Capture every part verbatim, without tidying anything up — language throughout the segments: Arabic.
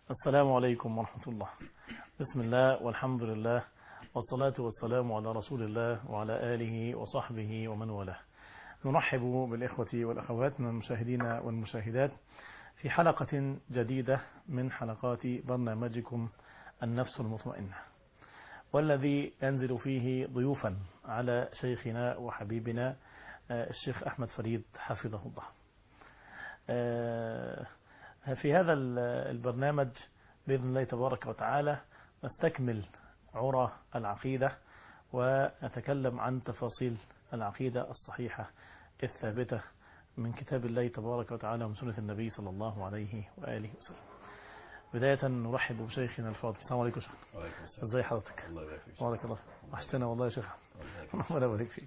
السلام عليكم ورحمة الله. بسم الله والحمد لله والصلاة والسلام على رسول الله وعلى آله وصحبه ومن والاه. نرحب بالإخوة والأخوات من المشاهدين والمشاهدات في حلقة جديدة من حلقات برنامجكم النفس المطمئنة، والذي ينزل فيه ضيوفا على شيخنا وحبيبنا الشيخ أحمد فريد حفظه الله. في هذا البرنامج بإذن الله تبارك وتعالى نستكمل عرى العقيدة ونتكلم عن تفاصيل العقيدة الصحيحة الثابتة من كتاب الله تبارك وتعالى ومن سنة النبي صلى الله عليه وآله وسلم. بداية نرحب بشيخنا الفاضل. السلام عليكم شيخ. وعليكم السلام. ازي حضرتك؟ الله يبارك فيك. بارك الله. وحشتنا والله يا شيخ. الله يبارك فيك.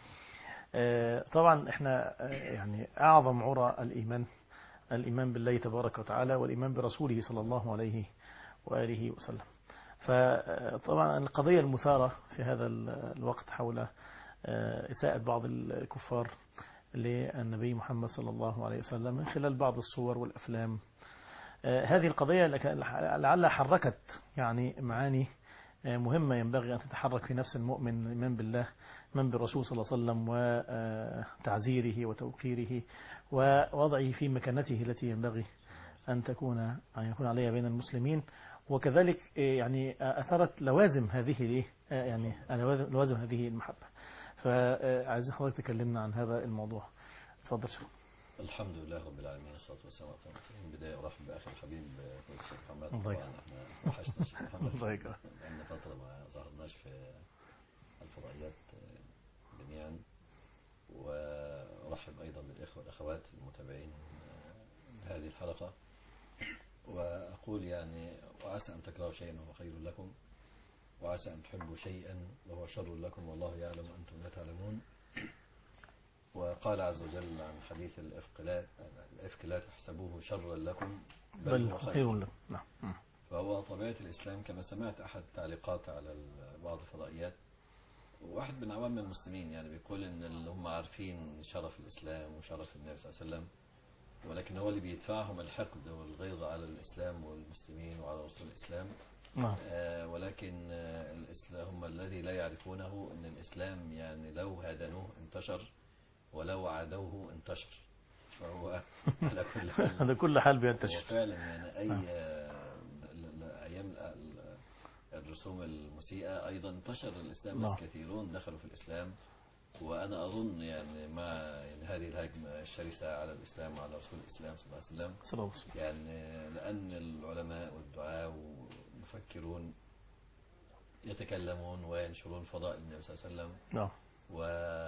طبعا احنا يعني أعظم عرى الإيمان الإيمان بالله تبارك وتعالى والإيمان برسوله صلى الله عليه وآله وسلم. فطبعا القضية المثارة في هذا الوقت حول إساءة بعض الكفار للنبي محمد صلى الله عليه وسلم من خلال بعض الصور والأفلام. هذه القضية لعلها حركت يعني معاني مهمة ينبغي أن تتحرك في نفس المؤمن، الإيمان بالله، الإيمان بالرسول صلى الله عليه وسلم وتعزيره وتوقيره ووضعه في مكانته التي ينبغي أن تكون أن يكون عليها بين المسلمين، وكذلك يعني أثرت لوازم هذه يعني لوازم هذه المحبة. فعايز حضرتك تكلمنا عن هذا الموضوع. تفضل شيخ. الحمد لله رب العالمين والصلاة والسلام على رسول الله. في البداية أرحب بأخي الحبيب الشيخ محمد. طبعا احنا وحشنا الشيخ محمد لأن فترة ما ظهرناش في الفضائيات جميعا، وأرحب أيضا بالإخوة والأخوات المتابعين هذه الحلقة، وأقول يعني وعسى أن تكرهوا شيئا وهو خير لكم، وعسى أن تحبوا شيئا وهو شر لكم، والله يعلم وأنتم لا تعلمون. وقال عز وجل عن حديث الإفك لا, الإفك لا تحسبوه شرا لكم بل هو خير لكم. نعم. فهو طبيعة الإسلام كما سمعت أحد التعليقات على بعض الفضائيات، واحد من عوام المسلمين يعني بيقول إن اللي هم عارفين شرف الإسلام وشرف النبي صلى الله عليه وسلم، ولكن هو اللي بيدفعهم الحقد والغيظ على الإسلام والمسلمين وعلى رسول الإسلام. نعم. آه ولكن آه الإسلام هم الذي لا يعرفونه أن الإسلام يعني لو هادنوه انتشر ولو عادوه انتشر، فهو على كل حال على كل حال بينتشر. وفعلا يعني أي أيام الرسوم المسيئة أيضا انتشر الإسلام، ناس كثيرون دخلوا في الإسلام. وأنا أظن يعني مع يعني هذه الهجمة الشرسة على الإسلام وعلى رسول الإسلام صلى الله عليه وسلم، يعني لأن العلماء والدعاة والمفكرون يتكلمون وينشرون فضائل النبي صلى الله عليه وسلم. نعم. و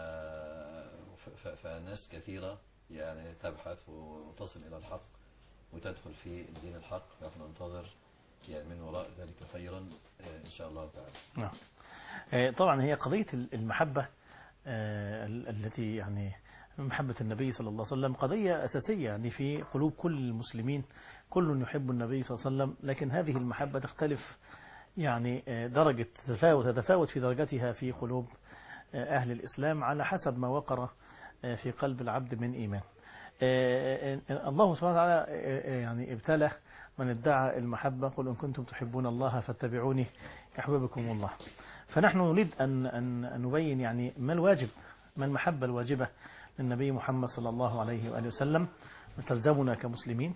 فناس كثيرة يعني تبحث وتصل إلى الحق وتدخل في الدين الحق، فنحن ننتظر يعني من وراء ذلك خيرا إن شاء الله تعالى. نعم. طبعا هي قضية المحبة التي يعني محبة النبي صلى الله عليه وسلم قضية أساسية يعني في قلوب كل المسلمين، كل يحب النبي صلى الله عليه وسلم، لكن هذه المحبة تختلف يعني درجة تتفاوت تتفاوت في درجتها في قلوب أهل الإسلام على حسب ما وقر في قلب العبد من إيمان. الله سبحانه وتعالى يعني ابتلى من ادعى المحبة، قل إن كنتم تحبون الله فاتبعوني يحببكم الله. فنحن نريد أن أن نبين يعني ما الواجب، ما المحبة الواجبة للنبي محمد صلى الله عليه وآله وسلم تلزمنا كمسلمين،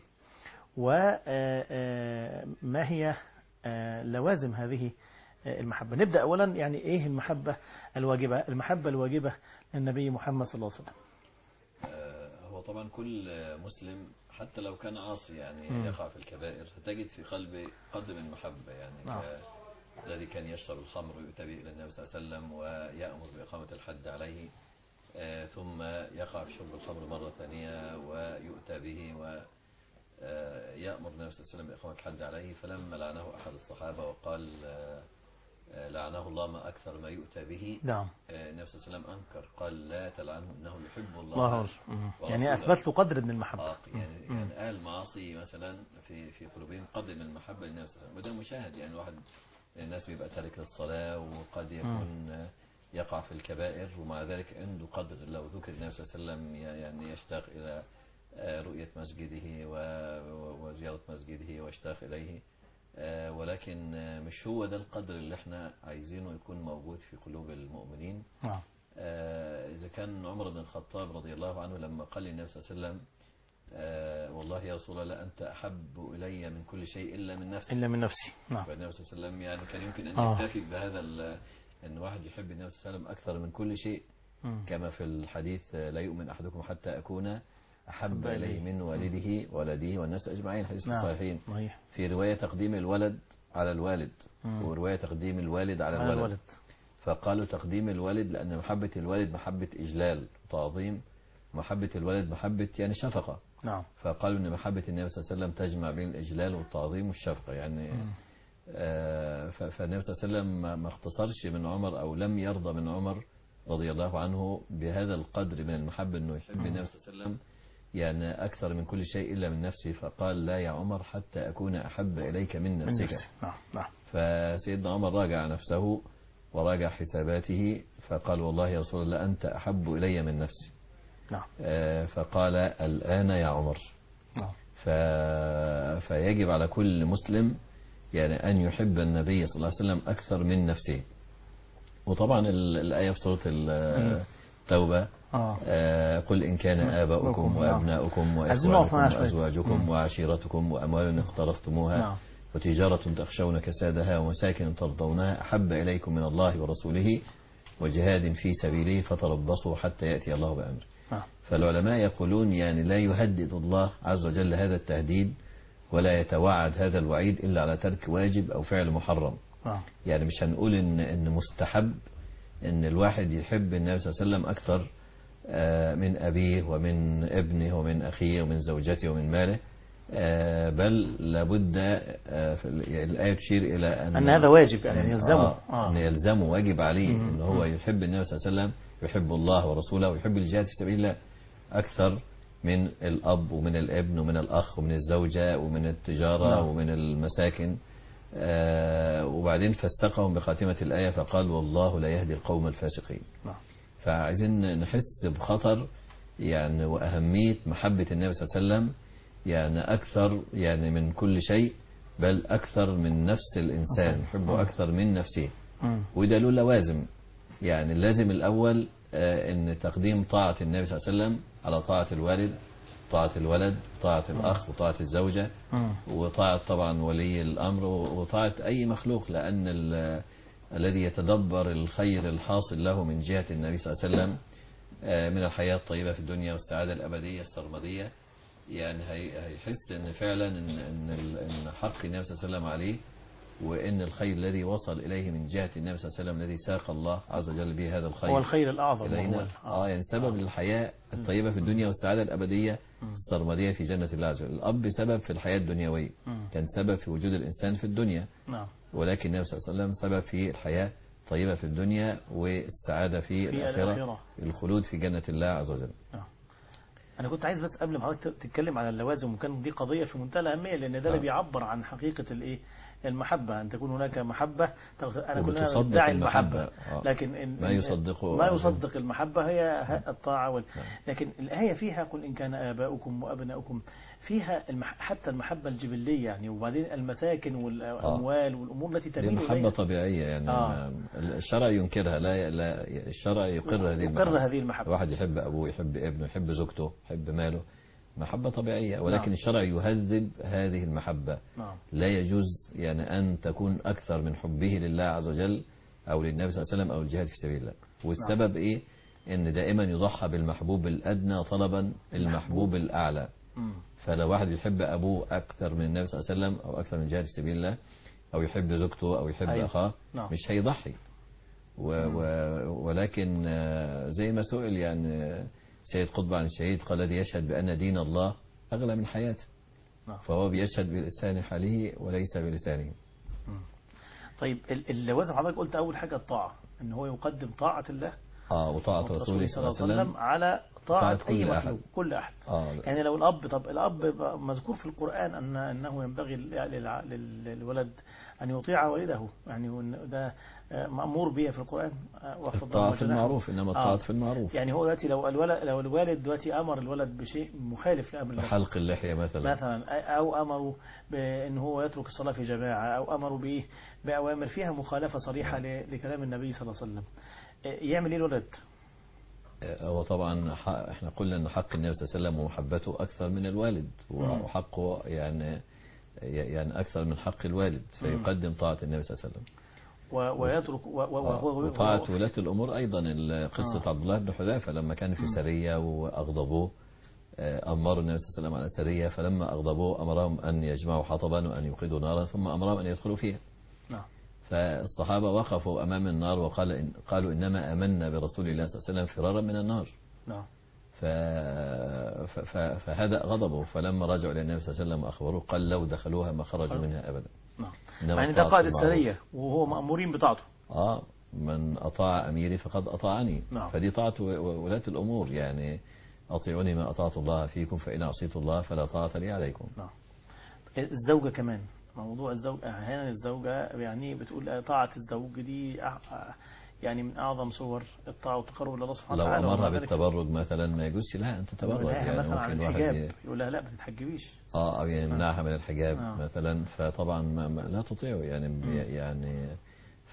وما هي لوازم هذه المحبة. نبدأ أولا يعني إيه المحبة الواجبة؟ المحبة الواجبة للنبي محمد صلى الله عليه وسلم هو طبعا كل مسلم حتى لو كان عاصي يعني م. يقع في الكبائر، تجد في قلبه قدر من المحبة يعني آه. الذي كان يشرب الخمر ويؤتى به إلى النبي صلى الله عليه وسلم ويأمر بإقامة الحد عليه، آه ثم يقع في شرب الخمر مرة ثانية ويؤتى به ويأمر النبي صلى الله عليه وسلم بإقامة الحد عليه. فلما لعنه أحد الصحابة وقال آه لعنه الله ما أكثر ما يؤتى به، نعم. النبي صلى الله عليه وسلم أنكر، قال لا تلعنه إنه يحب الله, الله يعني أثبت له قدر من المحبة. آه يعني, يعني أهل المعاصي مثلا في في قلوبهم قدر من المحبة للنبي صلى الله عليه وسلم، وده مشاهد. يعني واحد الناس بيبقى تارك للصلاة وقد يكون يقع في الكبائر ومع ذلك عنده قدر، لو ذكر النبي صلى الله عليه وسلم يعني يشتاق إلى رؤية مسجده وزيارة مسجده واشتاق إليه، ولكن مش هو ده القدر اللي احنا عايزينه يكون موجود في قلوب المؤمنين. نعم. إذا كان عمر بن الخطاب رضي الله عنه لما قال للنبي صلى الله عليه وسلم والله يا رسول الله أنت أحب إلي من كل شيء إلا من نفسي، إلا من نفسي. نعم. فالنبي صلى الله عليه وسلم يعني كان يمكن أن آه. يكتفي بهذا، أن واحد يحب النبي صلى الله عليه وسلم أكثر من كل شيء، مم. كما في الحديث لا يؤمن أحدكم حتى أكون أحب إليه من والده ولده والناس أجمعين، حديث نعم. الصحيحين. صحيح. في رواية تقديم الولد على الوالد، مم. ورواية تقديم الوالد على على الولد. الولد. فقالوا تقديم الولد لأن محبة الولد محبة إجلال وتعظيم، محبة الولد محبة يعني شفقة. نعم. فقالوا أن محبة النبي صلى الله عليه وسلم تجمع بين الإجلال والتعظيم والشفقة يعني. آه فالنبي صلى الله عليه وسلم ما اختصرش من عمر أو لم يرضى من عمر رضي الله عنه بهذا القدر من المحبة أنه يحب النبي صلى الله عليه وسلم يعني أكثر من كل شيء إلا من نفسي، فقال لا يا عمر حتى أكون أحب إليك من نفسك. نعم. نعم. فسيدنا عمر راجع نفسه وراجع حساباته فقال والله يا رسول الله أنت أحب إلي من نفسي. نعم. آه فقال الآن يا عمر. نعم. ف... فيجب على كل مسلم يعني أن يحب النبي صلى الله عليه وسلم أكثر من نفسه. وطبعا الآية في سورة التوبة آه. آه قل إن كان آباؤكم وأبناؤكم وإخوانكم وأزواجكم وعشيرتكم وأموال اقترفتموها نعم. وتجارة تخشون كسادها ومساكن ترضونها أحب إليكم من الله ورسوله وجهاد في سبيله فتربصوا حتى يأتي الله بأمره. نعم. فالعلماء يقولون يعني لا يهدد الله عز وجل هذا التهديد ولا يتوعد هذا الوعيد إلا على ترك واجب أو فعل محرم. نعم. يعني مش هنقول إن, إن مستحب إن الواحد يحب النبي صلى الله عليه وسلم أكثر من أبيه ومن ابنه ومن أخيه ومن زوجته ومن ماله، بل لابد الآية تشير إلى أن, أن هذا واجب يعني يلزمه. آه آه. أن يلزمه واجب عليه أن هو يحب النبي صلى الله عليه وسلم، يحب الله ورسوله ويحب الجهاد في سبيل الله أكثر من الأب ومن الابن ومن الأخ ومن الزوجة ومن التجارة نعم. ومن المساكن. آه وبعدين فاستقهم بخاتمة الآية فقال والله لا يهدي القوم الفاسقين. نعم. فعايزين نحس بخطر يعني وأهمية محبة النبي صلى الله عليه وسلم يعني أكثر يعني من كل شيء، بل أكثر من نفس الإنسان، يحبه أكثر من نفسه. وده له لوازم. يعني اللازم الأول آه أن تقديم طاعة النبي صلى الله عليه وسلم على طاعة الوالد، طاعة الولد، طاعة الأخ، وطاعة الزوجة، وطاعة طبعا ولي الأمر، وطاعة أي مخلوق، لأن الذي يتدبر الخير الحاصل له من جهة النبي صلى الله عليه وسلم من الحياة الطيبة في الدنيا والسعادة الأبدية السرمدية يعني هيحس أن فعلا أن, أن حق النبي صلى الله عليه وسلم عليه، وأن الخير الذي وصل إليه من جهة النبي صلى الله عليه وسلم الذي ساق الله عز وجل به هذا الخير هو الخير الأعظم إلينا. آه يعني سبب آه. الحياة الطيبة في الدنيا والسعادة الأبدية السرمدية في جنة الله عز وجل. الأب سبب في الحياة الدنيوية، كان سبب في وجود الإنسان في الدنيا، ولكن النبي صلى الله عليه وسلم سبب في الحياة الطيبة في الدنيا والسعادة في, في الآخرة, الآخرة الخلود في جنة الله عز وجل. آه. أنا كنت عايز بس قبل ما حضرتك تتكلم عن اللوازم، وكان دي قضية في منتهى الأهمية، لأن ده اللي آه. بيعبر عن حقيقة الإيه المحبة، أن تكون هناك محبة. أنا كنا ندعي المحبة، آه. لكن إن ما يصدق ما يصدق المحبة هي الطاعة وال... لكن الآية فيها قل إن كان آباؤكم وأبناؤكم، فيها المح... حتى المحبة الجبلية يعني، وبعدين المساكن والأموال آه. والأمور التي تميل إليها محبة طبيعية يعني. آه. الشرع ينكرها، لا لا الشرع يقر هذه المحبة. يقر هذه المحبة. الواحد يحب أبوه، يحب ابنه، يحب زوجته، يحب ماله، محبة طبيعية، ولكن نعم. الشرع يهذب هذه المحبة. نعم. لا يجوز يعني أن تكون أكثر من حبه لله عز وجل أو للنبي صلى الله عليه وسلم أو الجهاد في سبيل الله. والسبب نعم. إيه؟ إن دائما يضحى بالمحبوب الأدنى طلبا المحبوب الأعلى. م. فلو واحد يحب أبوه أكثر من النبي صلى الله عليه وسلم أو أكثر من الجهاد في سبيل الله أو يحب زوجته أو يحب أيوه. أخاه نعم. مش هيضحي. و و ولكن زي ما سئل يعني سيد قطب عن الشهيد قال الذي يشهد بأن دين الله أغلى من حياته، فهو بيشهد بلسان حاله وليس بلسانه. طيب اللوازم حضرتك قلت أول حاجة الطاعة، إن هو يقدم طاعة الله آه وطاعة رسوله صلى الله عليه وسلم على طاعة طاعة أي كل مخلوق، أحد. كل أحد. آه يعني لو الأب، طب الأب مذكور في القرآن أن أنه ينبغي للع- للولد أن يطيع والده، يعني ده مأمور به في القرآن. واخفض الطاعة لهما في جناح- المعروف، إنما آه. الطاعة في المعروف. يعني هو دلوقتي لو الولد لو الوالد دلوقتي أمر الولد بشيء مخالف لأمر الله حلق اللحية مثلا. مثلا، أو أمروا بأن هو يترك الصلاة في جماعة، أو أمروا بإيه بأوامر فيها مخالفة صريحة ل- لكلام النبي صلى الله عليه وسلم، يعمل إيه الولد؟ هو طبعا ح- احنا قلنا ان حق النبي صلى الله عليه وسلم ومحبته اكثر من الوالد، مم. وحقه يعني يعني اكثر من حق الوالد، فيقدم طاعة النبي صلى الله عليه وسلم. و- ويترك و- و- آه، وهو وطاعة وهو- ولاة الامور ايضا. قصة آه. عبد الله بن حذافة لما كان في سرية واغضبوه، آه، امروا النبي صلى الله عليه وسلم على سرية، فلما اغضبوه امرهم ان يجمعوا حطبا وان يوقدوا نارا، ثم امرهم ان يدخلوا فيها. نعم. فالصحابة وقفوا امام النار وقال إن قالوا انما امنا برسول الله صلى الله عليه وسلم فرارا من النار. نعم. ف... ف... ف... فهدأ غضبه، فلما رجعوا إلى النبي صلى الله عليه وسلم وأخبروه قال لو دخلوها ما خرجوا منها أبدا. نعم. إنما يعني ده الطاعة قائد في المعروف. السرية وهو مأمورين بطاعته. آه من أطاع أميري فقد أطاعني. نعم. فدي طاعة و- ولاة الأمور، يعني أطيعوني ما أطعت الله فيكم فإن عصيت الله فلا طاعة لي عليكم. نعم. الزوجة كمان، موضوع الزوجة أحيانا الزوجة يعني بتقول طاعة الزوج دي أح- يعني من أعظم صور الطاعة والتقرب إلى الله سبحانه لو وتعالى. أمرها ومع ذلك بالتبرج مثلا ما يجوزش لها أن تتبرج، ينهاها يعني مثلا عن ممكن واحد الحجاب، ي... يقول لها لا ما تتحجبيش. اه او يمنعها من الحجاب آه. مثلا، فطبعا ما ما لا تطيعه يعني. مم. يعني ف-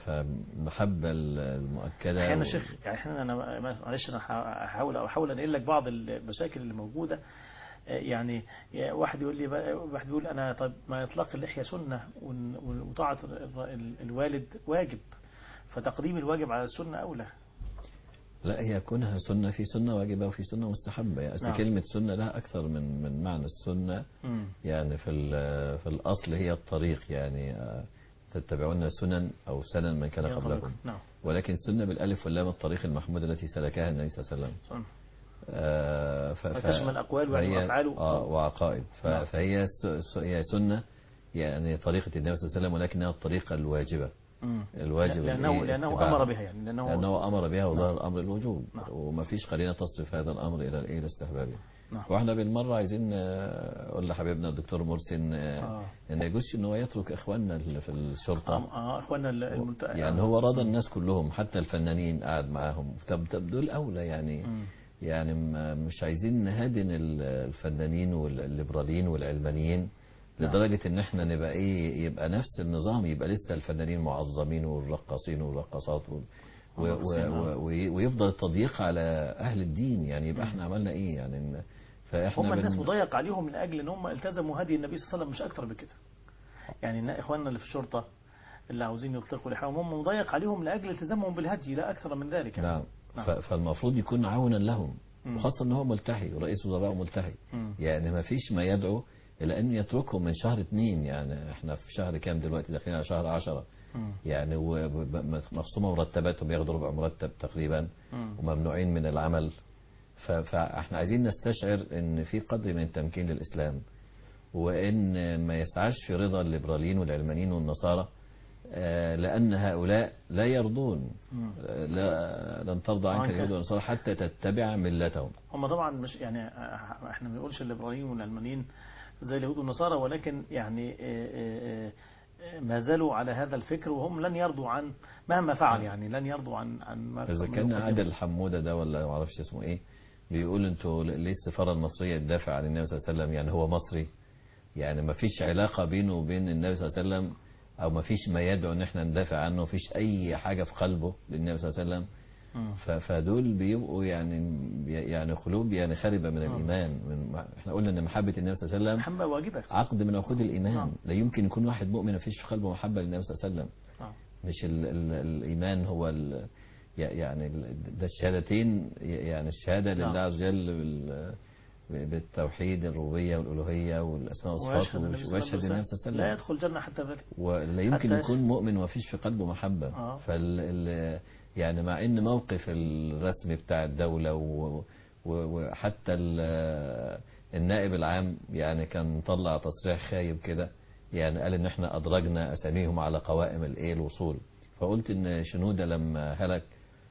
فمحبة المؤكدة احيانا و... يا شيخ، يعني احيانا انا معلش انا هحاول احاول انقل لك بعض المشاكل اللي موجوده. يعني واحد يقول لي واحد يقول انا طب ما اطلاق اللحيه سنه وطاعه الوالد واجب، فتقديم الواجب على السنه اولى. لا، هي كونها سنة، في سنة واجبة وفي سنة مستحبة. يعني نعم. كلمة سنة لها أكثر من من معنى. السنة مم. يعني في ال- في الأصل هي الطريق، يعني آه، تتبعون سنن أو سنن من كان يا قبلكم. طريق. نعم. ولكن السنة بالألف واللام الطريق المحمود التي سلكها النبي صلى الله عليه وسلم. سنة. آه، ف- ف- فتشمل أقوال فهي وأفعال آه وعقائد. ف- نعم. فهي س- س- هي سنة، يعني طريقة النبي صلى الله عليه وسلم، ولكنها الطريقة الواجبة. مم. الواجب لأنه الإيه؟ لأنه اتباعها. أمر بها، يعني لأنه لأنه أمر بها وظهر نعم. الأمر الوجوب. نعم. وما فيش قرينة تصرف هذا الأمر إلى الإيه؟ الاستحباب. نعم. واحنا بالمرة عايزين آه، أقول لحبيبنا الدكتور مرسي آه، آه. إن يجوزش إن هو يترك إخواننا اللي في الشرطة. آه. آه. إخواننا الملت... يعني هو راضى الناس كلهم، حتى الفنانين قاعد معاهم. طب طب دول أولى يعني. مم. يعني م- مش عايزين نهادن ال- الفنانين والليبراليين والعلمانيين نعم. لدرجة ان احنا نبقى ايه، يبقى نفس النظام، يبقى لسه الفنانين معظمين والرقاصين والرقاصات و و و والرقاصين، آه. و ويفضل التضييق على اهل الدين. يعني يبقى مم. احنا عملنا ايه يعني؟ إن- فاحنا هم الناس بن- مضيق عليهم من أجل أن هم التزموا هدي النبي صلى الله عليه وسلم، مش أكتر بكده. يعني إن إخواننا اللي في الشرطة اللي عاوزين يطلقوا لحاهم هم مضيق عليهم لأجل التزامهم بالهدي، لا أكثر من ذلك يعني. نعم. نعم. ف- فالمفروض يكون عونا لهم، مم. وخاصة ان هو ملتحي ورئيس وزراء ملتحي. مم. يعني ما فيش ما يدعو الى ان يتركهم من شهر اثنين. يعني احنا في شهر كام دلوقتي؟ داخلين على شهر عشرة. مم. يعني ومخصومة مرتباتهم، بياخدوا ربع مرتب تقريبا، مم. وممنوعين من العمل. ف- فاحنا عايزين نستشعر ان في قدر من التمكين للاسلام، وان ما يسعاش في رضا الليبراليين والعلمانيين والنصارى، آه، لأن هؤلاء لا يرضون. مم. آه، لا لن ترضى عنك عنك. اليهود والنصارى حتى تتبع ملتهم. هم طبعا مش يعني احنا ما بنقولش الليبراليين والعلمانيين زي اليهود والنصارى، ولكن يعني آه، آه، آه، ما زالوا على هذا الفكر، وهم لن يرضوا عن مهما فعل، يعني لن يرضوا عن عن ما إذا ما كان يقدمه. عادل حمودة ده ولا ما اعرفش اسمه ايه، بيقول انتوا ليه السفارة المصرية تدافع عن النبي صلى الله عليه وسلم؟ يعني هو مصري، يعني ما فيش علاقة بينه وبين النبي صلى الله عليه وسلم، او ما فيش ما يدعو ان احنا ندافع عنه، ما فيش اي حاجة في قلبه للنبي صلى الله عليه وسلم. مم. ف- فدول بيبقوا يعني يعني قلوب يعني خاربة من آه. الإيمان. من احنا قلنا ان محبة النبي صلى الله عليه وسلم محبة واجبة. عقد من عقود الإيمان. نعم. لا يمكن يكون واحد مؤمن ما فيش في قلبه محبة للنبي صلى الله عليه وسلم. نعم. مش ال ال الإيمان هو ال يعني ال- ده الشهادتين، يعني الشهادة نعم. لله عز وجل بال- بالتوحيد، الربوبية والألوهية والأسماء والصفات، ويشهد النبي صلى الله ويشهد عليه النبي وسلم صلى الله لا عليه وسلم. يدخل الجنة حتى ذلك. ولا يمكن حتى يكون مؤمن ما فيش في قلبه محبة. آه. فال ال- يعني مع ان موقف الرسمي بتاع الدولة و- و- وحتى ال- النائب العام يعني كان طلع تصريح خايب كده، يعني قال ان احنا ادرجنا اساميهم على قوائم الايه الوصول. فقلت ان شنودة لما هلك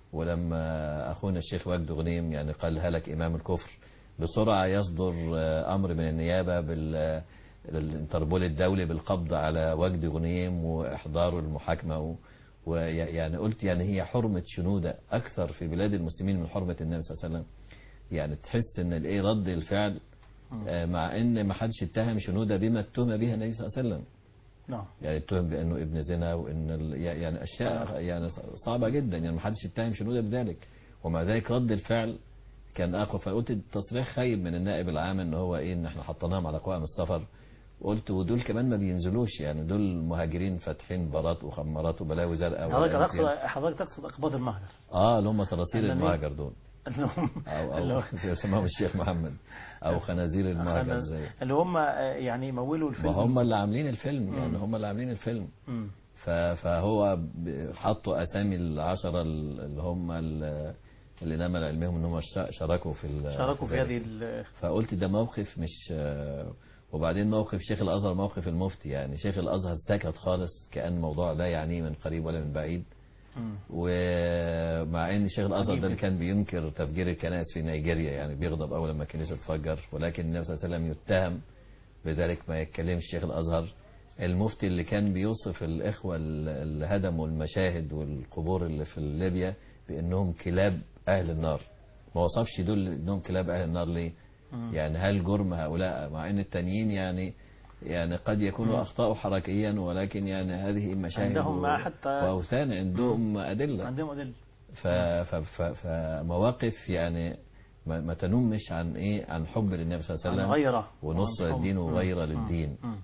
ولما أخونا الشيخ وجد غنيم يعني قال هلك إمام الكفر، بسرعة يصدر أمر من النيابة بالانتربول الدولي بالقبض على وجد غنيم وإحضاره المحاكمة. ويعني قلت يعني هي حرمة شنودة أكثر في بلاد المسلمين من حرمة النبي صلى الله عليه وسلم. يعني تحس ان الايه رد الفعل، مع ان ما حدش اتهم شنودة بما اتهم بها النبي صلى الله عليه وسلم. نعم. يعني اتهم بانه ابن زنا، وان يعني اشياء يعني صعبة جدا، يعني ما حدش اتهم شنودة بذلك، ومع ذلك رد الفعل كان اقوى. فقلت التصريح خايب من النائب العام ان هو ايه ان احنا حطيناهم على قوائم السفر. قلت ودول كمان ما بينزلوش، يعني دول مهاجرين فاتحين بارات وخمارات وبلاوي زرقاء. حضرتك تقصد حضرتك تقصد اقباط المهجر. اه اللي هم صراصير المهاجر دول، اللي هم او او زي ما سماهم الشيخ محمد، او خنازير المهجر زي اللي هم يعني مولوا الفيلم. ما هم اللي عاملين الفيلم، يعني هم اللي عاملين الفيلم. مم. فهو حطوا اسامي العشرة اللي هم اللي نمل علمهم ان هم شاركوا في شاركوا في هذه. فقلت ده موقف مش. وبعدين موقف شيخ الازهر موقف المفتي، يعني شيخ الازهر سكت خالص كأن الموضوع لا يعنيه من قريب ولا من بعيد. ومع ان شيخ الازهر ده اللي كان بينكر تفجير الكنائس في نيجيريا، يعني بيغضب اول لما الكنيسه تفجر، ولكن النبي صلى الله عليه وسلم يتهم بذلك ما يتكلمش شيخ الازهر. المفتي اللي كان بيوصف الاخوه اللي هدموا المشاهد والقبور اللي في ليبيا بانهم كلاب اهل النار، ما وصفش دول انهم كلاب اهل النار ليه؟ يعني هل جرم هؤلاء مع ان التانيين يعني يعني قد يكونوا أخطاء حركيا، ولكن يعني هذه مشاهد عندهم حتى وأوثان، عندهم مم. أدلة عندهم أدلة. فمواقف يعني ما, ما تنمش عن إيه عن حب للنبي صلى الله عليه وسلم، عن غيره ونصر الدين وغيره للدين. مم.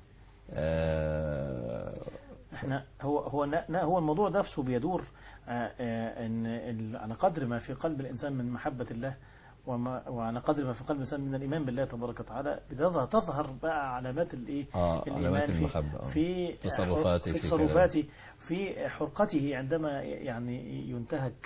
آه احنا هو هو هو الموضوع نفسه بيدور آه آه ان على قدر ما في قلب الإنسان من محبة الله، وما وعلى قدر ما في قلب الإنسان من الإيمان بالله تبارك وتعالى بتظهر تظهر بقى علامات الإيه آه علامات الإيمان المحبة في تصرفاته في تصرفاته في حرقته عندما يعني ينتهك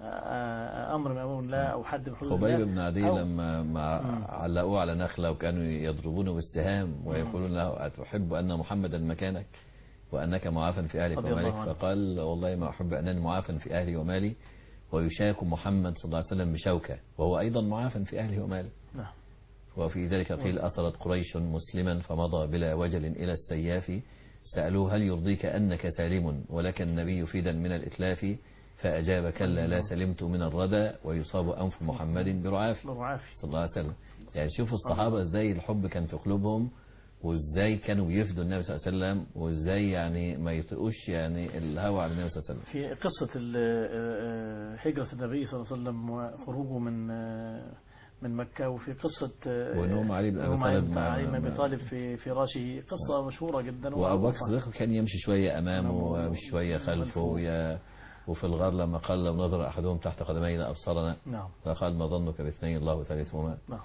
أمر من أمر الله أو حد من حدود الله. خبيب بن عدي لما مع علقوه على نخلة وكانوا يضربونه بالسهام ويقولون له أتحب أن محمدا مكانك وأنك معافى في أهلك ومالك؟ فقال والله ما أحب أنني معافى في أهلي ومالي ويشاك محمد صلى الله عليه وسلم بشوكة وهو أيضا معافى في أهله وماله. نعم. وفي ذلك قيل أسرت قريش مسلما فمضى بلا وجل إلى السياف، سألوه هل يرضيك أنك سالم ولك النبي فيدا من الإتلاف؟ فأجاب كلا لا سلمت من الردى ويصاب أنف محمد برعاف صلى الله عليه وسلم. يعني شوفوا الصحابة ازاي الحب كان في قلوبهم، وازاي كانوا بيفدوا النبي صلى الله عليه وسلم، وازاي يعني ما يطيقوش يعني الهوى على النبي صلى الله عليه وسلم. في قصة هجرة النبي صلى الله عليه وسلم وخروجه من من مكة، وفي قصة ونوم علي بن أبي طالب علي بن أبي طالب في فراشه، قصة مشهورة جدا. وأبو بكر الصديق كان يمشي شوية أمامه وشوية خلفه، ويا وفي الغار لما قال لو نظر أحدهم تحت قدمي لأبصرنا. نعم. فقال ما ظنك باثنين الله ثالثهما. نعم.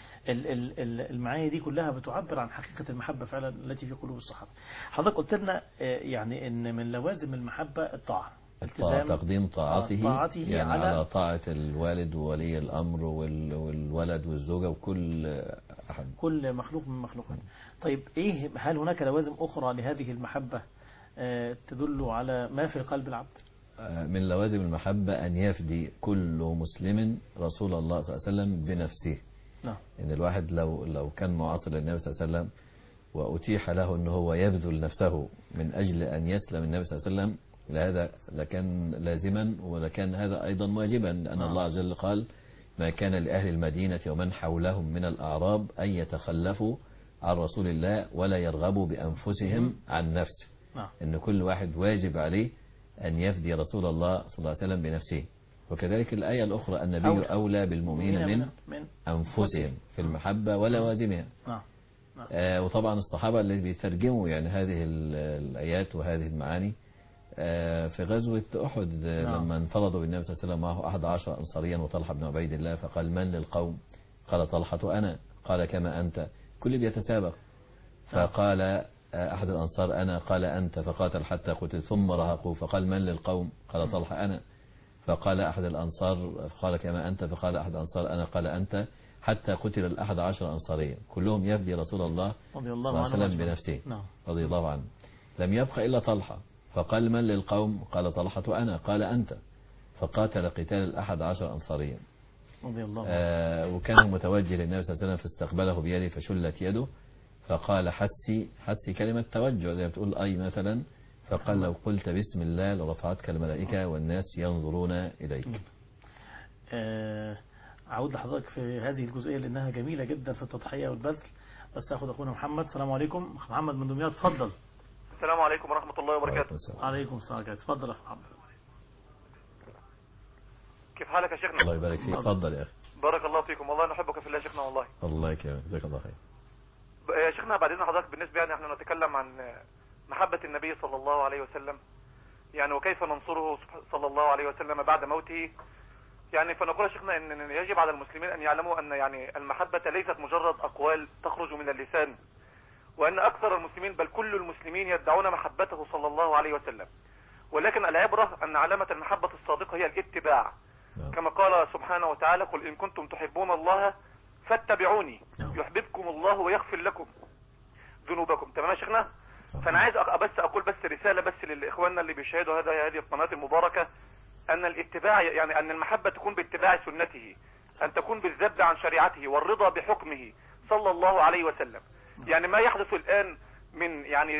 المعاني دي كلها بتعبر عن حقيقة المحبة فعلا التي في قلوب الصحابة. حضرتك قلت لنا يعني ان من لوازم المحبة الطاعة، الطاعة تقديم طاعته, طاعته يعني على, على طاعة الوالد وولي الأمر والولد والزوجة وكل أحد، كل مخلوق من مخلوقاته. طيب ايه هل هناك لوازم أخرى لهذه المحبة تدل على ما في قلب العبد؟ من لوازم المحبة أن يفدي كل مسلم رسول الله صلى الله عليه وسلم بنفسه. نعم. إن الواحد لو لو كان معاصر للنبي صلى الله عليه وسلم وأتيح له أنه هو يبذل نفسه من أجل أن يسلم النبي صلى الله عليه وسلم، لهذا لكان لازما ولكان هذا أيضا واجبا، لأن الله عز وجل قال ما كان لأهل المدينة ومن حولهم من الأعراب أن يتخلفوا عن رسول الله ولا يرغبوا بأنفسهم عن نفسه. إن كل واحد واجب عليه أن يفدي رسول الله صلى الله عليه وسلم بنفسه. وكذلك الآية الأخرى النبي أولى بالمؤمنين من, من أنفسهم في المحبة ولوازمها. آه وطبعا الصحابة اللي بيترجموا يعني هذه الآيات وهذه المعاني آه في غزوة أحد لما انفرضوا بالنبي صلى الله عليه وسلم معه أحد عشر أنصاريا وطلحة بن عبيد الله، فقال من للقوم؟ قال طلحة أنا. قال كما أنت؟ كل بيتسابق. فقال أحد الأنصار أنا. قال أنت. فقاتل حتى قتل ثم رهقوا. فقال من للقوم؟ قال طلحة أنا. فقال أحد الأنصار قال كما أنت. فقال أحد الأنصار أنا. قال أنت. حتى قتل الأحد عشر أنصاريا كلهم يفدي رسول الله صلى الله عليه وسلم بنفسه رضي الله عنه. لم يبقى إلا طلحة. فقال من للقوم؟ قال طلحة أنا. قال أنت. فقاتل قتال الأحد عشر أنصاريا. رضي الله عنه. آه وكان متوجه للنبي صلى الله عليه وسلم فاستقبله بيده فشلت يده فقال حسي حسي كلمة توجه زي ما بتقول أي مثلا، فقال لو قلت بسم الله لرفعتك الملائكة والناس ينظرون إليك. آه أعود لحضرتك في هذه الجزئية لأنها جميلة جدا في التضحية والبذل. بس أخذ أخونا محمد. السلام عليكم. محمد من دمياط، تفضل. السلام عليكم ورحمة الله وبركاته. عليكم السلام. تفضل يا محمد. كيف حالك يا شيخنا؟ الله يبارك فيك. تفضل يا أخي. بارك الله فيكم، والله نحبك في الله يا شيخنا والله. الله يكرمك، جزاك الله خير. يا شيخنا بعد إذن حضرتك بالنسبة يعني احنا نتكلم عن محبة النبي صلى الله عليه وسلم، يعني وكيف ننصره صلى الله عليه وسلم بعد موته. يعني فنقول يا شيخنا ان يجب على المسلمين ان يعلموا ان يعني المحبة ليست مجرد اقوال تخرج من اللسان، وان اكثر المسلمين بل كل المسلمين يدعون محبته صلى الله عليه وسلم، ولكن العبرة ان علامة المحبة الصادقة هي الاتباع، كما قال سبحانه وتعالى قل ان كنتم تحبون الله فاتبعوني يحببكم الله ويغفر لكم ذنوبكم. تمام يا شيخنا؟ فانا عايز بس اقول بس رسالة بس لاخواننا اللي بيشاهدوا هذا هذه القناة المباركة، ان الاتباع يعني ان المحبة تكون باتباع سنته، ان تكون بالذب عن شريعته والرضا بحكمه صلى الله عليه وسلم. يعني ما يحدث الان من يعني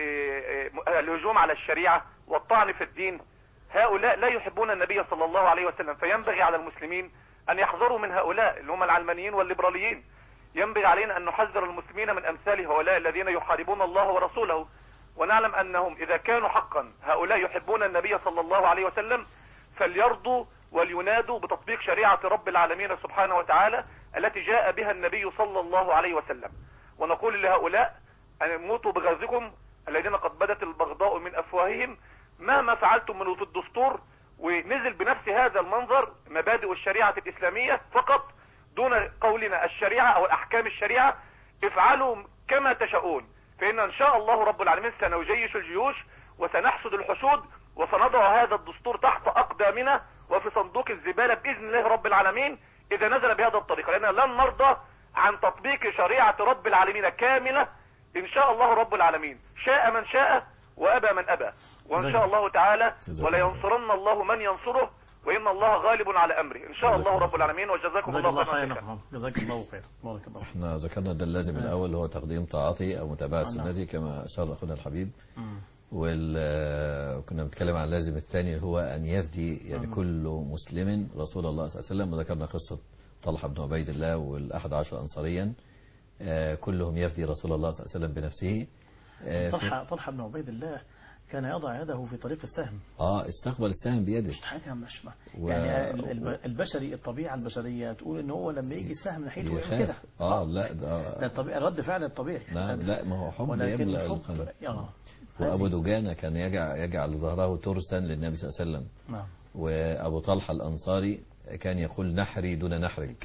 الهجوم على الشريعة والطعن في الدين، هؤلاء لا يحبون النبي صلى الله عليه وسلم، فينبغي على المسلمين ان يحذروا من هؤلاء اللي هم العلمانيين والليبراليين. ينبغي علينا ان نحذر المسلمين من امثال هؤلاء الذين يحاربون الله ورسوله، ونعلم انهم اذا كانوا حقا هؤلاء يحبون النبي صلى الله عليه وسلم فليرضوا ولينادوا بتطبيق شريعة رب العالمين سبحانه وتعالى التي جاء بها النبي صلى الله عليه وسلم. ونقول لهؤلاء أن موتوا بغيظكم الذين قد بدت البغضاء من أفواههم مهما فعلتم من في الدستور. ونزل بنفس هذا المنظر مبادئ الشريعة الإسلامية فقط دون قولنا الشريعة أو الأحكام الشريعة افعلوا كما تشاءون، فإن إن شاء الله رب العالمين سنجيش الجيوش وسنحسد الحسود وسنضع هذا الدستور تحت أقدامنا وفي صندوق الزبالة بإذن الله رب العالمين إذا نزل بهذا الطريقة، لأننا لن نرضى عن تطبيق شريعة رب العالمين كاملة إن شاء الله رب العالمين، شاء من شاء وأبى من أبى، وإن شاء الله تعالى ولا ينصرن الله من ينصره وإن الله غالب على أمره إن شاء الله رب العالمين. وجزاكم الله خيرا. جزاك الله خير. بارك الله. احنا ذكرنا ده اللازم الأول هو تقديم طاعته أو متابعة سنته كما أشار أخونا الحبيب، وكنا بنتكلم عن اللازم الثاني هو أن يفدي يعني كل مسلم رسول الله صلى الله عليه وسلم. وذكرنا قصة طلحة بن عبيد الله والأحد عشر أنصاريا كلهم يفدي رسول الله صلى الله عليه وسلم بنفسه. طلحة طلحة بن عبيد الله كان يضع يده في طريق السهم. اه استقبل السهم بيده. مش حاجة مش و... يعني البشري الطبيعة البشرية تقول ان هو لما يجي السهم ناحيته يعمل كده. اه لا ده ده طبيعي، رد فعل الطبيعي. لا لا ما هو حب يملأ القلب. وأبو دجانة كان يجعل يجعل ظهره ترسا للنبي صلى الله عليه وسلم. نعم. وأبو طلحة الأنصاري كان يقول نحري دون نحرك.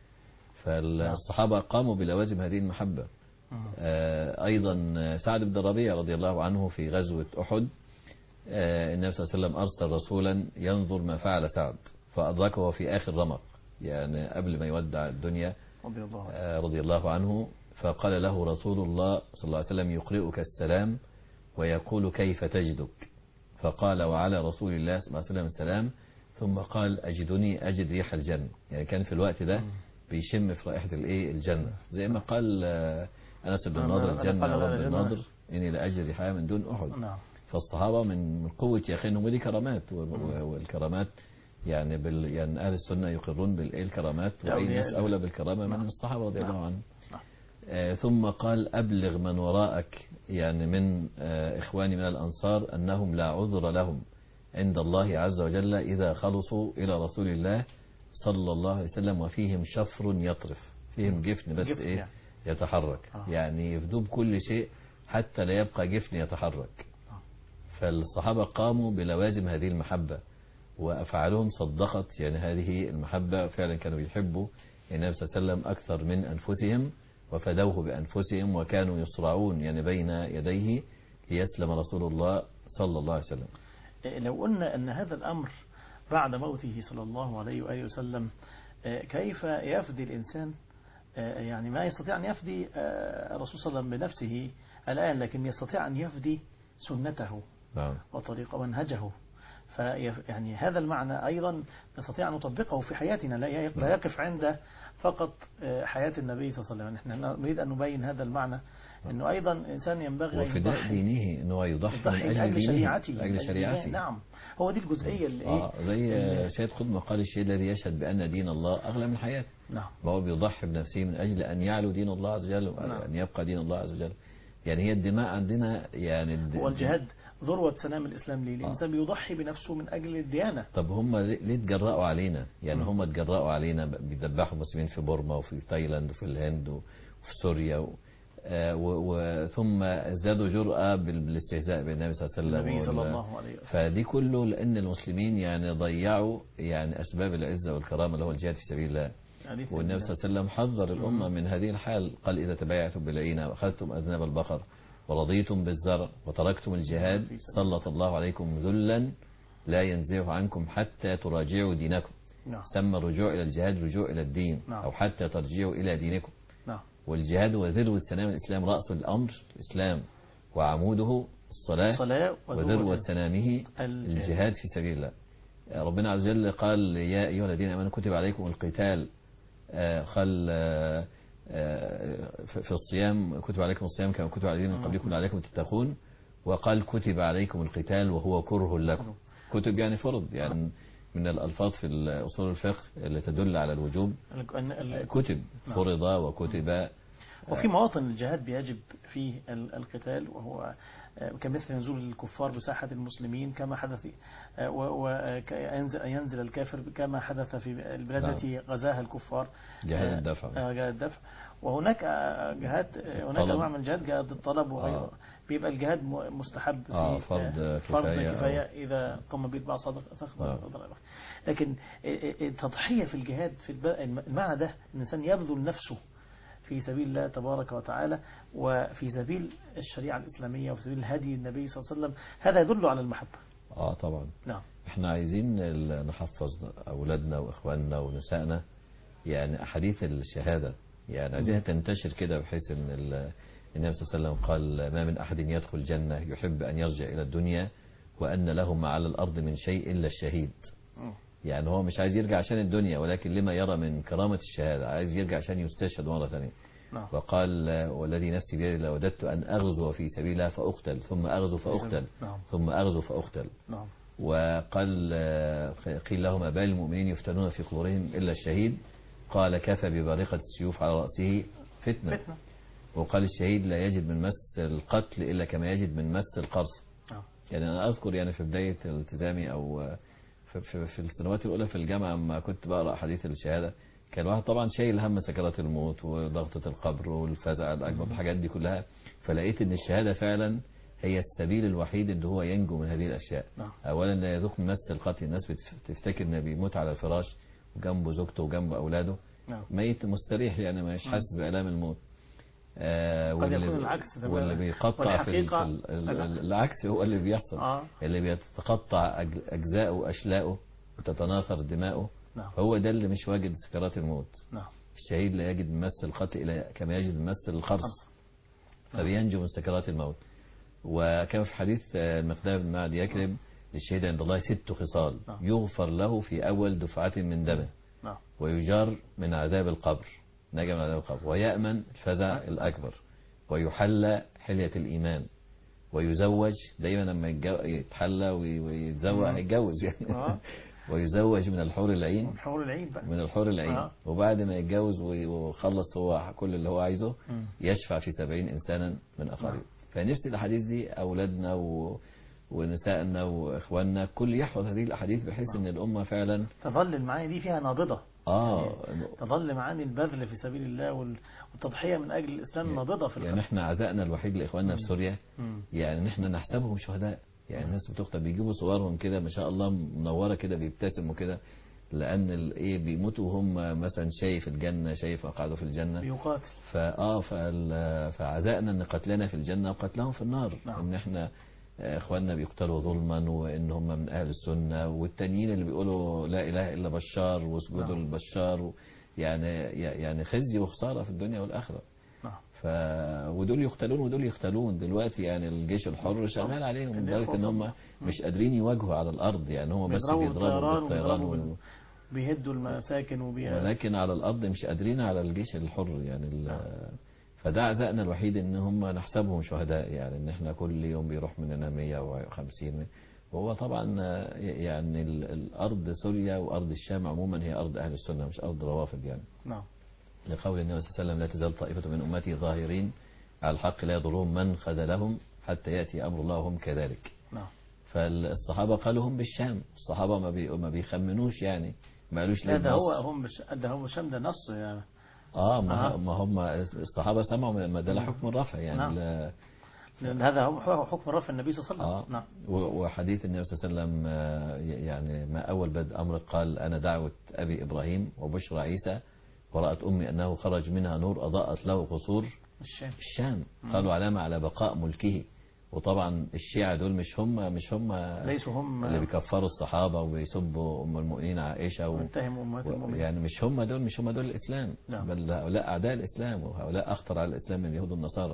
فالصحابة قاموا بلوازم هذه المحبة. آه أيضا سعد بن ربيع رضي الله عنه في غزوة أحد آه النبي صلى الله عليه وسلم أرسل رسولا ينظر ما فعل سعد فأدركه في آخر رمق، يعني قبل ما يودع الدنيا آه رضي الله عنه. فقال له رسول الله صلى الله عليه وسلم يقرئك السلام ويقول كيف تجدك؟ فقال وعلى رسول الله صلى الله عليه وسلم السلام، ثم قال أجدني أجد ريح الجنة. يعني كان في الوقت ده بيشم في رائحة الايه الجنة، زي ما قال أنس بن النضر الجنة يا رب النضر إني لأجد ريحها من دون أحد. فالصحابة من قوة يقينهم ودي كرامات، والكرامات يعني بال يعني أهل السنة يقرون بالكرامات، وأي ناس أولى بالكرامة من الصحابة رضي الله عنهم. آه ثم قال أبلغ من وراءك يعني من آه إخواني من الأنصار أنهم لا عذر لهم عند الله عز وجل إذا خلصوا إلى رسول الله صلى الله عليه وسلم وفيهم شفر يطرف، فيهم جفن بس جفن إيه يعني. يتحرك آه. يعني يفدوا بكل شيء حتى لا يبقى جفن يتحرك. آه. فالصحابة قاموا بلوازم هذه المحبة وأفعالهم صدقت يعني هذه المحبة، فعلا كانوا يحبوا النبي صلى الله عليه وسلم أكثر من أنفسهم وفدوه بأنفسهم وكانوا يصرعون يعني بين يديه ليسلم رسول الله صلى الله عليه وسلم. لو قلنا أن هذا الأمر بعد موته صلى الله عليه وآله وسلم كيف يفدي الإنسان يعني ما يستطيع أن يفدي الرسول صلى الله عليه وسلم بنفسه الآن، لكن يستطيع أن يفدي سنته نعم. وطريقه ومنهجه. فيعني هذا المعنى أيضا نستطيع أن نطبقه في حياتنا، لا لا يقف عند فقط حياة النبي صلى الله عليه وسلم. نحن نريد أن نبين هذا المعنى، أنه أيضا إنسان ينبغي أن وفداء يضحي دينه، أنه يضحي من يضحي أجل لأجل دينه، شريعته، لأجل شريعته. نعم، هو دي الجزئية اللي آه زي اللي سيد قطب قال: الشيء الذي يشهد بأن دين الله أغلى من حياته. نعم. وهو بيضحي بنفسه من أجل أن يعلو دين الله عز وجل، وأن نعم. يبقى دين الله عز وجل. يعني هي الدماء عندنا يعني الد... هو الجهاد ذروة سنام الإسلام. ليه؟ الإنسان بيضحي بنفسه من أجل الديانة. طب هم ليه تجرأوا علينا؟ يعني م. هم تجرأوا علينا، بيذبحوا مسلمين في بورما وفي تايلاند وفي الهند وفي سوريا و... آه و... و... ثم ازدادوا جرأة بالاستهزاء بالنبي صلى الله عليه وسلم. النبي صلى الله عليه وسلم. فدي كله لأن المسلمين يعني ضيعوا يعني أسباب العزة والكرامة اللي هو الجهاد في سبيل الله. والنبي صلى الله عليه وسلم حذر الأمة من هذه الحال، قال: إذا تبايعتم بالعينة وأخذتم أذناب البقر ورضيتم بالزرع وتركتم الجهاد سلط الله عليكم ذلا لا ينزعه عنكم حتى تراجعوا دينكم. نعم. سمى الرجوع إلى الجهاد رجوع إلى الدين. نعم. أو حتى ترجعوا إلى دينكم. نعم. والجهاد هو ذروة سنام الإسلام، رأس الأمر الإسلام، وعموده الصلاة, الصلاة وذروة سنامه الجهاد في سبيل الله. ربنا عز وجل قال: يا أيها الذين آمنوا كتب عليكم القتال. خل في الصيام كتب عليكم الصيام كما كتب على الذين من قبلكم لعلكم تتقون. وقال: كتب عليكم القتال وهو كره لكم. كتب يعني فرض، يعني من الألفاظ في أصول الفقه اللي تدل على الوجوب. كتب فرض وكتب. وفي مواطن الجهاد بيجب فيه القتال، وهو كمثل نزول الكفار بساحة المسلمين كما حدث، وينزل الكافر كما حدث في البلاد التي غزاها الكفار. جهاد الدفع. جهاد الدفع. وهناك جهاد، هناك انواع من الجهاد، جهاد الطلب وغيره. آه. بيبقى الجهاد مستحب في آه فرض فرض كفاية, كفاية إذا قام بيتبع صدق صدق. لكن التضحية في الجهاد في المعنى ده الإنسان يبذل نفسه في سبيل الله تبارك وتعالى، وفي سبيل الشريعة الإسلامية، وفي سبيل هدي النبي صلى الله عليه وسلم. هذا يدل على المحبة. آه طبعا. نعم. احنا عايزين نحفظ أولادنا وإخواننا ونسائنا يعني أحاديث الشهادة، يعني عايزينها تنتشر كده، بحيث ان النبي صلى الله عليه وسلم قال: ما من أحد يدخل الجنة يحب أن يرجع إلى الدنيا وأن له ما على الأرض من شيء إلا الشهيد. يعني هو مش عايز يرجع عشان الدنيا، ولكن لما يرى من كرامة الشهادة عايز يرجع عشان يستشهد مرة ثانية. وقال: والذي نفسي بيده لوددت أن أغزو في سبيلها فأقتل ثم أغزو فأقتل ثم أغزو فأقتل. وقال: قيل له: ما بال المؤمنين يفتنون في قبورهم إلا الشهيد؟ قال: كفى ببارقة السيوف على رأسه فتنة. فتنة. وقال: الشهيد لا يجد من مس القتل إلا كما يجد من مس القرص. آه. يعني أنا أذكر يعني في بداية التزامي أو في, في, في السنوات الأولى في الجامعة لما كنت بقرأ حديث الشهادة، كان واحد طبعا شايل هم سكرات الموت وضغطة القبر والفزع الأكبر والحاجات دي كلها، فلقيت إن الشهادة فعلا هي السبيل الوحيد اللي هو ينجو من هذه الأشياء. آه. أولا لا يذوق من مس القتل، الناس بتفتكر إنه بيموت على الفراش وجنبه زوجته وجنبه أولاده، نعم. ميت مستريح يعني مش حاسس بآلام الموت. آه قد يكون العكس، واللي بيقطع في, في ال ال العكس هو اللي بيحصل. آه. اللي بيتقطع أجزاءه وأشلاءه وتتناثر دماؤه، نعم. هو ده اللي مش واجد سكرات الموت. نعم. الشهيد لا يجد مس القتل إلى كما يجد مس الخرص، فبينجو من سكرات الموت. وكما في حديث المقدام بن معد يكرم: للشهيد عند الله ست خصال، نعم. يغفر له في أول دفعة من دمه، نعم. ويجار من عذاب القبر، نجا من عذاب القبر، ويأمن الفزع الأكبر، ويحلى حلية الإيمان، ويزوج دايما لما يتحلى ويتزوج هيتجوز يعني ويزوج من الحور العين، من الحور العين بقى. من الحور العين. آه. وبعد ما يتجوز ويخلص هو كل اللي هو عايزه يشفع في سبعين إنسانا من أقاربه. فنفس الأحاديث دي أولادنا و ونسائنا وإخواننا كل يحفظ هذه الأحاديث، بحيث آه. أن الأمة فعلا تظل المعاني دي فيها نابضة. آه يعني تظل معاني البذل في سبيل الله والتضحية من أجل الإسلام يعني نابضة في القلب. يعني نحن عزائنا الوحيد لإخواننا في سوريا، مم. يعني نحن نحسبهم شهداء. يعني الناس بتخطب بيجيبوا صورهم كده ما شاء الله منورة كده، بيبتسموا كده، لأن الايه بيموتوا وهم مثلا شايف الجنة، شايف مقعده في الجنة، بيقاتل. فآه فعزائنا أن قتلنا في الجنة وقتلهم في النار. نعم. إن احنا اخواننا بيقتلوا ظلما وان هم من اهل السنه، والتانيين اللي بيقولوا لا اله الا بشار واسجدوا للبشار، يعني يعني خزي وخساره في الدنيا والاخره. ف ودول يقتلون ودول يقتلون دلوقتي، يعني الجيش الحر شغال عليهم لدرجه ان هم مش قادرين يواجهوا على الارض، يعني هم بس بيضربوا بالطيران و... بيهدوا المساكن وبي... ولكن على الارض مش قادرين على الجيش الحر يعني ال... فده عزائنا الوحيد ان هم نحسبهم شهداء، يعني ان احنا كل يوم بيروح مننا مية وخمسين. وهو طبعا يعني الارض سوريا وارض الشام عموما هي ارض اهل السنه مش ارض روافض يعني. نعم. لقول النبي صلى الله عليه وسلم لا تزال طائفه من امتي ظاهرين على الحق لا يضرهم من خذلهم حتى ياتي امر الله وهم كذلك. نعم. فالصحابه قالوا هم بالشام، الصحابه ما بي ما بيخمنوش يعني، ما قالوش لا ده هو هم بش... ده هو الشام ده نص يعني. اه ما, آه. ما هم الصحابه سمعوا ما ده حكم الرفع يعني. نعم. لا لأن هذا هو حكم رفع النبي صلى الله عليه وسلم. آه. نعم. وحديث النبي صلى الله عليه وسلم يعني ما أول بدء أمر قال أنا دعوة أبي إبراهيم وبشرى عيسى ورأت أمي أنه خرج منها نور أضاءت له قصور الشام, الشام. قالوا علامة على بقاء ملكه. وطبعا الشيعة دول مش هم مش هم ليسوا هم اللي بيكفروا الصحابة وبيسبوا أم المؤمنين عائشة و... واتهموا أمهات المؤمنين، يعني مش هم دول مش هم دول الإسلام. نعم. بل هؤلاء أعداء الإسلام وهؤلاء أخطر على الإسلام من اليهود والنصارى.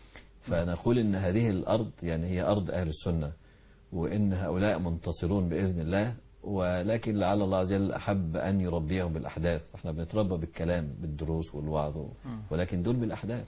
فنقول إن هذه الأرض يعني هي أرض أهل السنة، وإن هؤلاء منتصرون بإذن الله، ولكن لعل الله عز وجل أحب أن يربيهم بالأحداث. احنا بنتربى بالكلام بالدروس والوعظ، ولكن دول بالأحداث.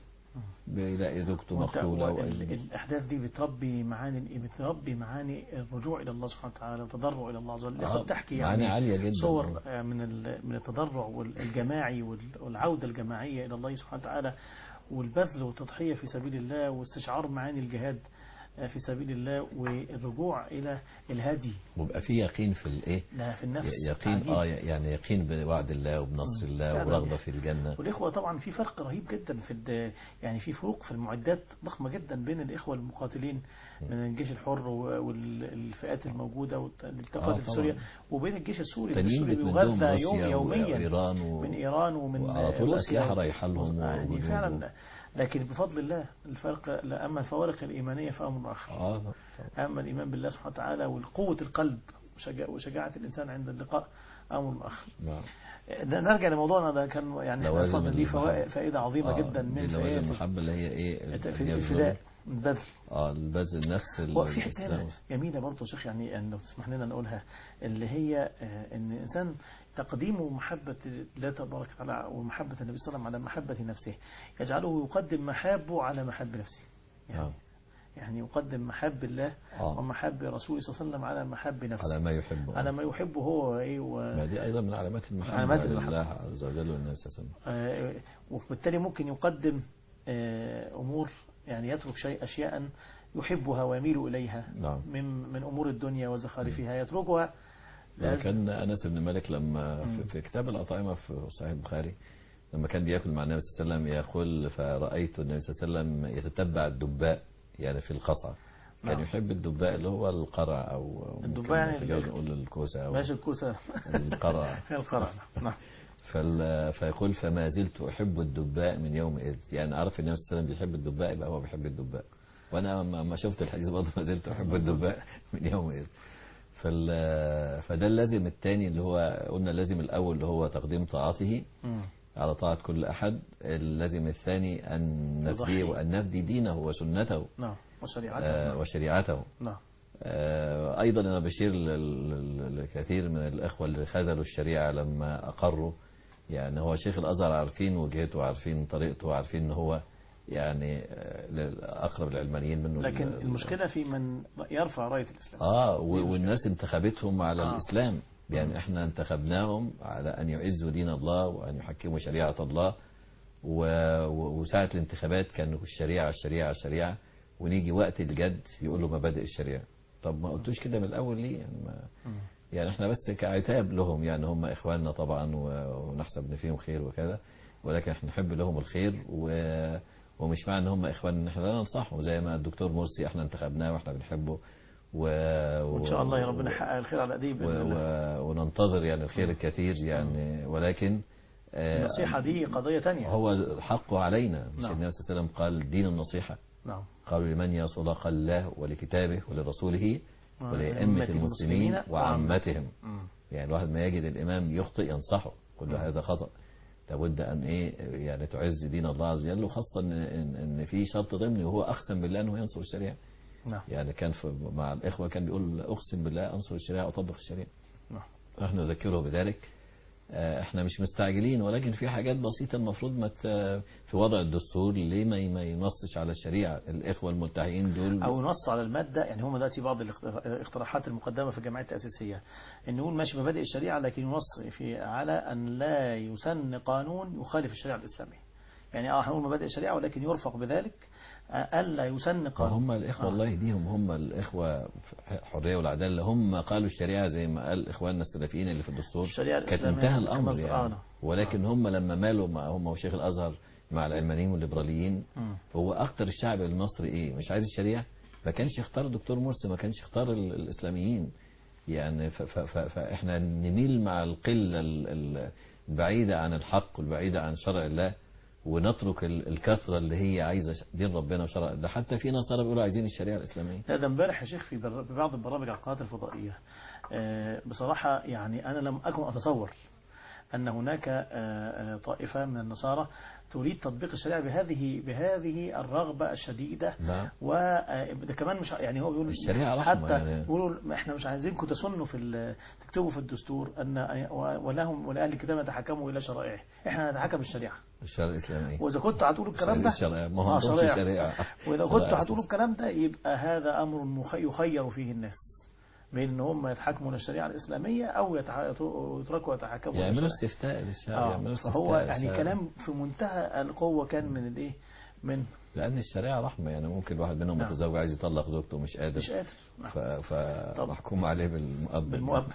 بيلاقي زوجته مقتولة. الأحداث دي بتربي معاني بتربي معاني الرجوع إلى الله سبحانه وتعالى، التضرع إلى الله عز وجل. آه تحكي يعني عالية جدا. صور من من التضرع والجماعي والعودة الجماعية إلى الله سبحانه وتعالى، والبذل والتضحية في سبيل الله، واستشعار معاني الجهاد في سبيل الله، والرجوع إلى الهدي. ويبقى في يقين في الايه؟ لا في النفس. يقين عجيب. اه يعني يقين بوعد الله وبنصر الله ورغبة في الجنة. والإخوة طبعا في فرق رهيب جدا في يعني في فروق في المعدات ضخمة جدا بين الإخوة المقاتلين من الجيش الحر والفئات الموجودة والتقاتل في سوريا، وبين الجيش السوري. السوري بيغذى يوم يوميا وإيران و... من إيران ومن على طول أسلحة رايحة لهم يعني فعلا. لكن بفضل الله الفرق، أما الفوارق الإيمانية فأمر آخر. آه أما الإيمان بالله سبحانه وتعالى وقوة القلب وشجاعة الإنسان عند اللقاء أمر آخر. نعم. نرجع لموضوعنا ده، كان يعني فضل ليه فائدة عظيمة آه جدا من فوائد المحبة اللي هي إيه؟ في الفداء البذل. اه البذل نفس وفي حتة جميلة برضه شيخ يعني أن لو تسمح لنا نقولها، اللي هي أن الإنسان تقديم محبة الله تبارك وتعالى ومحبة النبي صلى الله عليه وسلم على محبة نفسه يجعله يقدم محابه على محب نفسه. يعني آه. يعني يقدم محب الله آه. ومحب رسوله صلى الله عليه وسلم على محب نفسه، على ما يحبه على ما يحبه هو وايه و... ما دي ايضا من علامات المحبه لله عز وجل والنبي صلى الله عليه وسلم. وبالتالي ممكن يقدم آه امور، يعني يترك شيء اشياء يحبها ويميل اليها. نعم. من من امور الدنيا وزخارفها يتركها. كان انس بن مالك لما في, في كتاب الاطعمه في صحيح البخاري لما كان بياكل مع النبي صلى الله عليه وسلم يقول فرايت النبي صلى الله عليه وسلم يتتبع الدباء يعني في القصعة. كان نعم. يحب الدباء اللي هو القرع أو الدباء يعني نقول الكوسة أو ماشي الكوسة القرع القرع نعم. فيقول فما زلت أحب الدباء من يومئذ، يعني أعرف النبي صلى الله عليه وسلم بيحب الدباء يبقى هو بيحب الدباء، وأنا ما شفت الحديث برضه ما زلت أحب الدباء من يومئذ. فده اللازم الثاني اللي هو قلنا اللازم الأول اللي هو تقديم طاعته على طاعة كل أحد. اللازم الثاني أن نفدي وأن نفدي دينه وسنته نعم وشريعته آه وشريعته نعم. آه أيضا أنا بشير لكثير من الأخوة اللي خذلوا الشريعة لما أقروا، يعني هو شيخ الأزهر عارفين وجهته وعارفين طريقته وعارفين أن هو يعني أقرب العلمانيين منه. لكن المشكلة في من يرفع راية الإسلام آه والناس انتخبتهم على آه. الإسلام، يعني احنا انتخبناهم على أن يعزوا دين الله وأن يحكموا شريعة الله، وساعة الانتخابات كانوا الشريعة الشريعة الشريعة، ونيجي وقت الجد يقولوا مبادئ الشريعة. طب ما قلتوش كده من الأول ليه؟ يعني, ما يعني احنا بس كعتاب لهم، يعني هم إخواننا طبعا ونحسب ان فيهم خير وكذا، ولكن احنا نحب لهم الخير ومش معنى ان هم إخواننا احنا لا ننصحهم، زي ما الدكتور مرسي احنا انتخبناه واحنا بنحبه و... وإن شاء الله يا ربنا يحقق الخير على أيديه و... و... وننتظر يعني الخير الكثير يعني، ولكن النصيحة دي قضية تانية، هو الحق علينا. مش نعم. النبي صلى الله عليه وسلم قال دين النصيحة؟ نعم. قالوا لمن يا رسول الله؟ قال الله ولكتابه ولرسوله ولأئمة المسلمين وعامتهم. يعني الواحد ما يجد الإمام يخطئ ينصحه، كل هذا خطأ. لابد أن إيه يعني تعز دين الله عز وجل، وخاصة إن, إن, إن في شرط ضمني وهو أقسم بالله أنه ينصر الشريعة. نعم. يعني كان في مع الإخوة كان بيقول أقسم بالله أنصر الشريعة وأطبق الشريعة. نعم. نحن نذكره بذلك. احنا مش مستعجلين، ولكن في حاجات بسيطة المفروض ما في وضع الدستور ليه ما ينصش على الشريعة. الإخوة الملتحيين دول أو ينص على المادة. يعني هم دلوقتي بعض الاقتراحات المقدمة في الجمعية التأسيسية إن نقول ماشي مبادئ الشريعة، لكن ينص في على أن لا يسن قانون يخالف الشريعة الإسلامية. يعني اه هنقول مبادئ الشريعة ولكن يرفق بذلك ألا يسن قانون. هم الإخوة آه. الله يهديهم، هم الإخوة حرية والعدالة هم قالوا الشريعة زي ما قال إخواننا السلفيين اللي في الدستور كانت انتهى الأمر يعني. ولكن هم لما مالوا مع هم وشيخ الأزهر مع العلمانيين والليبراليين، هو أكتر الشعب المصري إيه مش عايز الشريعة، ما كانش يختار دكتور مرسي، ما كانش يختار الإسلاميين يعني. فإحنا نميل مع القلة البعيدة عن الحق والبعيدة عن شرع الله، ونترك الكثرة اللي هي عايزة دين ربنا وشرع. ده حتى في نصارى بيقولوا عايزين الشريعة الإسلامية. هذا امبارح يا شيخ في بعض البرامج على القنوات الفضائية. بصراحة يعني أنا لم أكن أتصور أن هناك طائفة من النصارى تريد تطبيق الشريعة بهذه بهذه الرغبة الشديدة. وده كمان مش يعني هو بيقول الشريعة رحمة حتى يعني. بيقولوا احنا مش عايزينكم تسنوا في تكتبوا في الدستور ان ولهم ولأهل الكتاب يتحكموا الى شرائعه، احنا نتحكم بالشريعة الشريعة الإسلامية. وإذا كنتوا هتقولوا الكلام ده ما هو شريعة. شريعة وإذا كنتوا هتقولوا الكلام ده يبقى هذا أمر يخير فيه الناس بين ان هم يتحكموا للشريعة الإسلامية أو يتركوا يتحكموا يعملوا استفتاء للشعب. يعملوا استفتاء. فهو يعني كلام في منتهى القوة كان من الايه من لأن الشريعة رحمة يعني. ممكن الواحد منهم نعم. متزوج عايز يطلق زوجته مش قادر مش قادر نعم. فمحكوم عليه بالمؤبد بالمؤبد.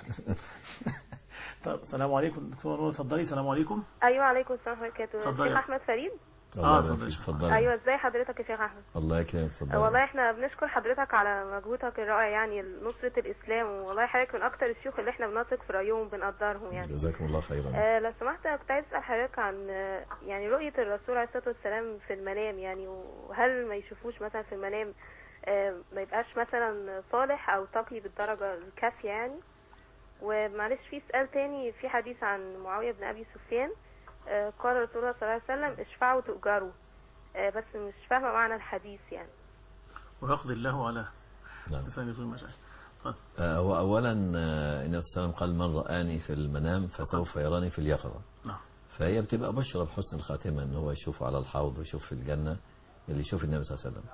طب السلام عليكم دكتور نور، اتفضلي. السلام عليكم. ايوه عليكم السلام ورحمه الله وبركاته. الشيخ احمد فريد. اه اتفضلي. ايوه ازاي حضرتك يا شيخ احمد؟ الله يكرمك. اتفضلي. والله احنا بنشكر حضرتك على مجهودك الرائع يعني لنصرة الاسلام، والله حضرتك من اكتر الشيوخ اللي احنا بنثق في رايهم وبنقدرهم يعني. جزاكم الله خيرا. آه لو سمحت كنت عايز اسال حضرتك عن آه يعني رؤيه الرسول عليه الصلاه والسلام في المنام يعني، وهل ما يشوفوش مثلا في المنام آه ما يبقاش مثلا صالح او تقي بالدرجه الكافيه يعني؟ ومعلش في سؤال تاني، في حديث عن معاويه بن ابي سفيان آه قال رسول الله صلى الله عليه وسلم اشفعوا تؤجروا، آه بس مش فاهمه معنى الحديث يعني. ويقضي الله على نعم. لسان يقول مشاعر. هو أولا النبي صلى الله عليه وسلم قال من رآني في المنام فسوف يراني في اليقظة. نعم. فهي بتبقى بشرى بحسن الخاتمة ان هو يشوف على الحوض ويشوف في الجنة اللي يشوف النبي صلى الله عليه وسلم.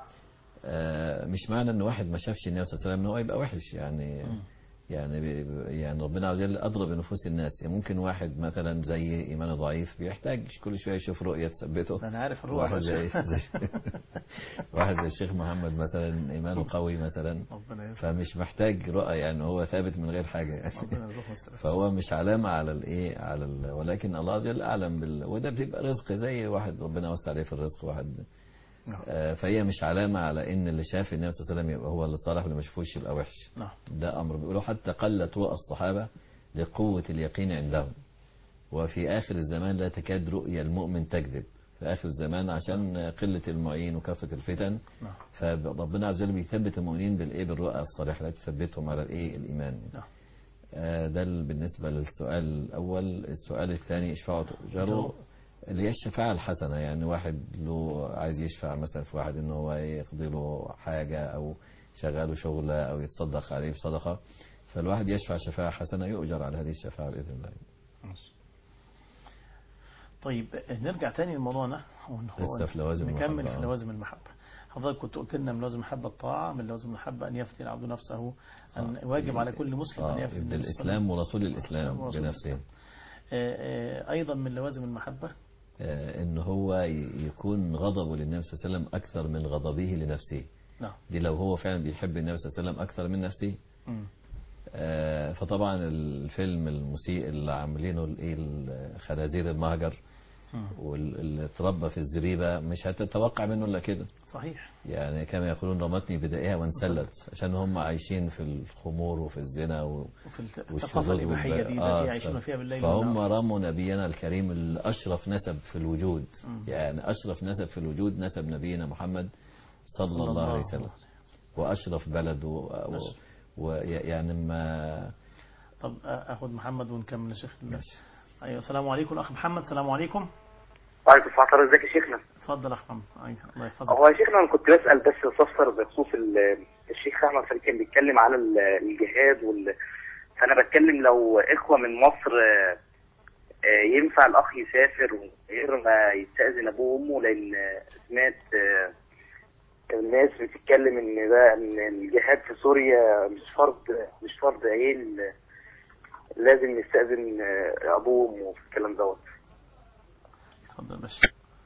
مش معنى ان واحد ما شافش النبي صلى الله عليه وسلم ان هو يبقى وحش يعني. م. يعني يعني ربنا عز وجل أضرب بنفوس الناس. يعني ممكن واحد مثلا زي إيمانه ضعيف بيحتاج كل شوية يشوف رؤية تثبته. أنا عارف الرؤية. واحد زي, زي واحد زي الشيخ محمد مثلا إيمانه قوي مثلا، فمش محتاج رؤية يعني، هو ثابت من غير حاجة يعني. فهو مش علامة على الإيه على ال... ولكن الله عز وجل أعلم بال... وده بتبقى رزق زي واحد ربنا وسع عليه في الرزق واحد. آه فهي مش علامة على ان اللي شاف النبي صلى الله عليه وسلم يبقى هو اللي صالح واللي ما شافوش يبقى وحش. نعم. ده امر بيقولوا حتى قلت رؤى الصحابة لقوة اليقين عندهم، وفي اخر الزمان لا تكاد رؤيا المؤمن تكذب. في اخر الزمان عشان نعم. قلة المعين وكثرة الفتن. نعم. فربنا عز وجل بيثبت المؤمنين بالايه بالرؤى الصالحة التي تثبتهم على الايه الايمان. نعم. آه ده بالنسبة للسؤال الاول. السؤال الثاني اشفعوا تؤجروا، اللي هي الشفاعة الحسنة. يعني واحد له عايز يشفع مثلا في واحد انه هو يقضي له حاجة او شغاله شغلة او يتصدق عليه بصدقة، فالواحد يشفع شفاعة حسنة يؤجر على هذه الشفاعة بإذن الله. طيب نرجع تاني لموضوعنا لسه في لوازم المحبة. نكمل في لوازم المحبة. حضرتك كنت قلت لنا من لوازم المحبة الطاعة، من لوازم المحبة أن يفتي العبد نفسه، أن واجب على كل مسلم أن يفتي الإسلام ورسول الإسلام بنفسه. أيضا من لوازم المحبة ان هو يكون غضبه للنبي صلى الله عليه وسلم اكثر من غضبه لنفسه. نعم. دي لو هو فعلا بيحب النبي صلى الله عليه وسلم اكثر من نفسه. آه فطبعا الفيلم المسيء اللي عاملينه الايه الخنازير المهجر واللي اتربى في الزريبه مش هتتوقع منه الا كده. صحيح. يعني كما يقولون رمتني بدائها وانسلت، عشان هم عايشين في الخمور وفي الزنا وفي الثقافه الاباحيه دي آه يعيشون فيها بالليل فهم رموا نبينا الكريم الاشرف نسب في الوجود. م. يعني اشرف نسب في الوجود نسب نبينا محمد صلى, صلى الله عليه وسلم، واشرف بلد ويعني و... ما. طب اخذ محمد ونكمل يا شيخ. ماشي. ايوه السلام عليكم الاخ محمد. السلام عليكم. وعليكم السلام ورحمة الله. ازيك يا شيخنا؟ اتفضل يا اخ محمد. ايوه الله يحفظك. هو يا شيخنا انا كنت بسأل بس استفسر بخصوص ال- الشيخ احمد فريد كان بيتكلم على ال- الجهاد وال فانا بتكلم لو اخوة من مصر آه، آه، ينفع الاخ يسافر من غير ما يستأذن ابوه وامه، لان آه، سمعت آه، الناس بتتكلم ان ده ان الجهاد في سوريا مش فرض مش فرض عين، آه، لازم يستأذن آه، ابوه وامه في الكلام دوت. اتفضل باشا.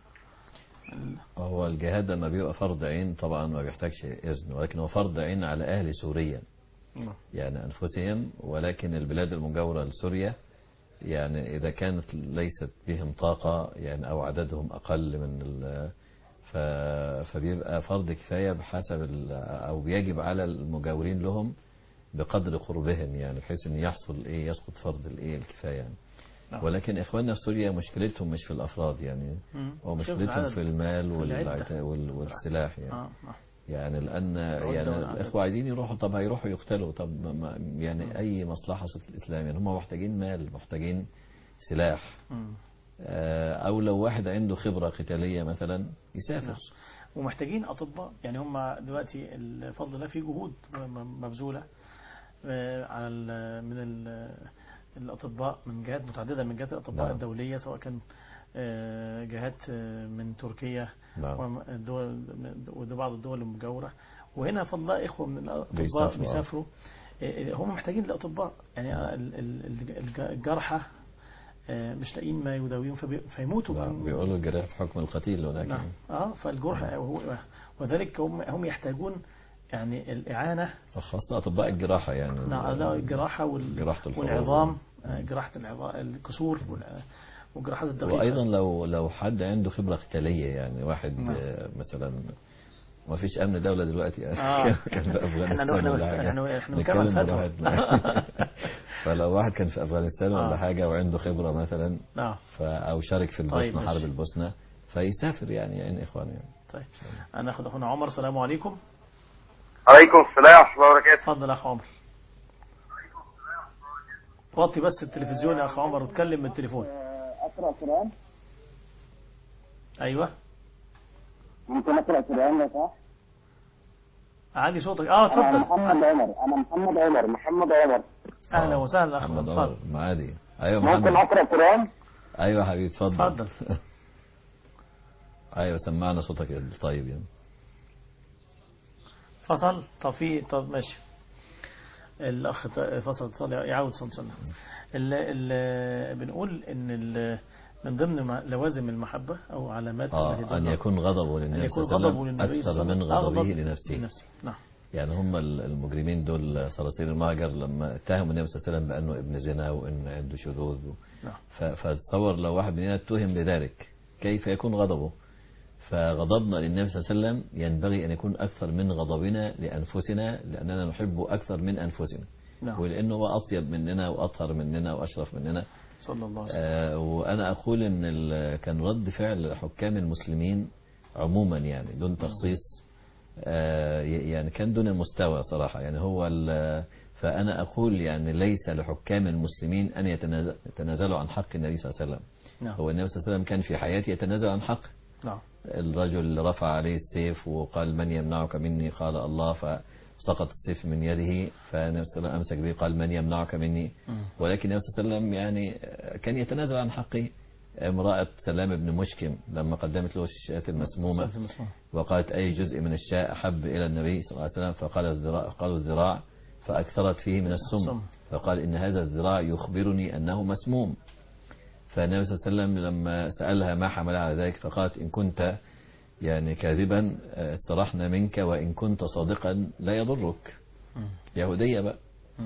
هو الجهاد لما بيبقى فرض عين طبعا ما بيحتاجش إذن، ولكن هو فرض عين على أهل سوريا يعني أنفسهم، ولكن البلاد المجاورة لسوريا يعني إذا كانت ليست بهم طاقة يعني أو عددهم أقل من ال فبيبقى فرض كفاية بحسب أو بيجب على المجاورين لهم بقدر قربهم، يعني بحيث أن يحصل إيه يسقط فرض الإيه الكفاية يعني. ولكن إخواننا في سوريا مشكلتهم مش في الأفراد يعني، ومشكلتهم في المال والسلاح يعني. يعني لأن يعني الإخوة عايزين يروحوا، طب هيروحوا يقتلوا، طب يعني أي مصلحة الإسلام يعني، هم محتاجين مال، محتاجين سلاح، أو لو واحد عنده خبرة قتالية مثلا يسافر. ومحتاجين أطباء يعني. هم دلوقتي الفضل الله في جهود مبذولة على من الأطباء من جهات متعددة من جهات الأطباء نعم. الدولية، سواء كان جهات من تركيا وبعض الدول المجاورة، وهنا فضل الله إخوة من الأطباء بيسافروا. هم محتاجين لأطباء يعني. الجرحى مش لاقيين ما يداويهم فيموتوا. نعم. بيقولوا الجراح في حكم القتيل ولكن نعم. اه فالجرحى وذلك هم هم يحتاجون يعني الإعانة، خاصة أطباء الجراحة يعني. نعم الجراحة والعظام، جراحة العظام الكسور وجراحات الدقيقة. وأيضا لو لو حد عنده خبرة قتالية يعني، واحد نعم. مثلا ما فيش أمن دولة دلوقتي آه. كان في أفغانستان ولا حاجة، احنا نتكلم فلو واحد كان في أفغانستان ولا آه. حاجة وعنده خبرة مثلا نعم. أو شارك في البوسنة طيب حرب البوسنة فيسافر يعني يعني إخواني يعني. طيب أنا أخذ أخونا عمر. السلام عليكم. عليكم السلام ورحمة الله وبركاته. تفضل يا أخ عمر. وطي بس التلفزيون يا أخ عمر وتكلم من التليفون. أقرأ قرآن؟ أيوة ممكن أقرأ قرآن لو صح؟ عادي صوتك. اه اتفضل. أنا محمد عمر. أنا محمد عمر محمد عمر أهلا وسهلا أخ محمد عمر. معادي. أيوة محمد. ممكن أقرأ قرآن؟ أيوة حبيبي اتفضل. اتفضل. أيوة سمعنا صوتك الطيب يعني. فصل. طب في طب ماشي. الأخ فصل فصل يعود صلى الله عليه وسلم. ال بنقول إن ال من ضمن لوازم المحبة أو علامات آه أن يكون غضبه للنبي صلى الله عليه وسلم أكثر من غضبه لنفسه. لنفسه. نعم. يعني هم المجرمين دول صراصير المهجر لما اتهموا النبي صلى الله عليه وسلم بأنه ابن زنا وأنه عنده شذوذ و... نعم. فتصور لو واحد مننا اتهم بذلك كيف يكون غضبه. فغضبنا للنبي صلى الله عليه وسلم ينبغي أن يكون أكثر من غضبنا لأنفسنا، لأننا نحبه أكثر من أنفسنا. نعم. ولأنه هو أطيب مننا وأطهر مننا وأشرف مننا صلى الله عليه وسلم. آه وأنا أقول أن كان رد فعل حكام المسلمين عموما يعني دون تخصيص آه يعني كان دون المستوى صراحة يعني. هو فأنا أقول يعني ليس لحكام المسلمين أن يتنازلوا عن حق النبي صلى الله عليه وسلم. نعم. هو النبي صلى الله عليه وسلم كان في حياته يتنازل عن حق. نعم. الرجل رفع عليه السيف وقال من يمنعك مني؟ قال الله، فسقط السيف من يده، فالنبي صلى الله عليه وسلم أمسك به قال من يمنعك مني؟ ولكن النبي صلى الله عليه وسلم يعني كان يتنازل عن حقه. امرأة سلام بن مشكم لما قدمت له الشاة المسمومة وقالت أي جزء من الشاة أحب إلى النبي صلى الله عليه وسلم؟ فقال الذراع، قالوا الذراع، فأكثرت فيه من السم، فقال إن هذا الذراع يخبرني أنه مسموم. فالنبي صلى الله عليه وسلم لما سألها ما حمل على ذلك فقالت إن كنت يعني كاذبا استرحنا منك وإن كنت صادقا لا يضرك. يهودية بقى.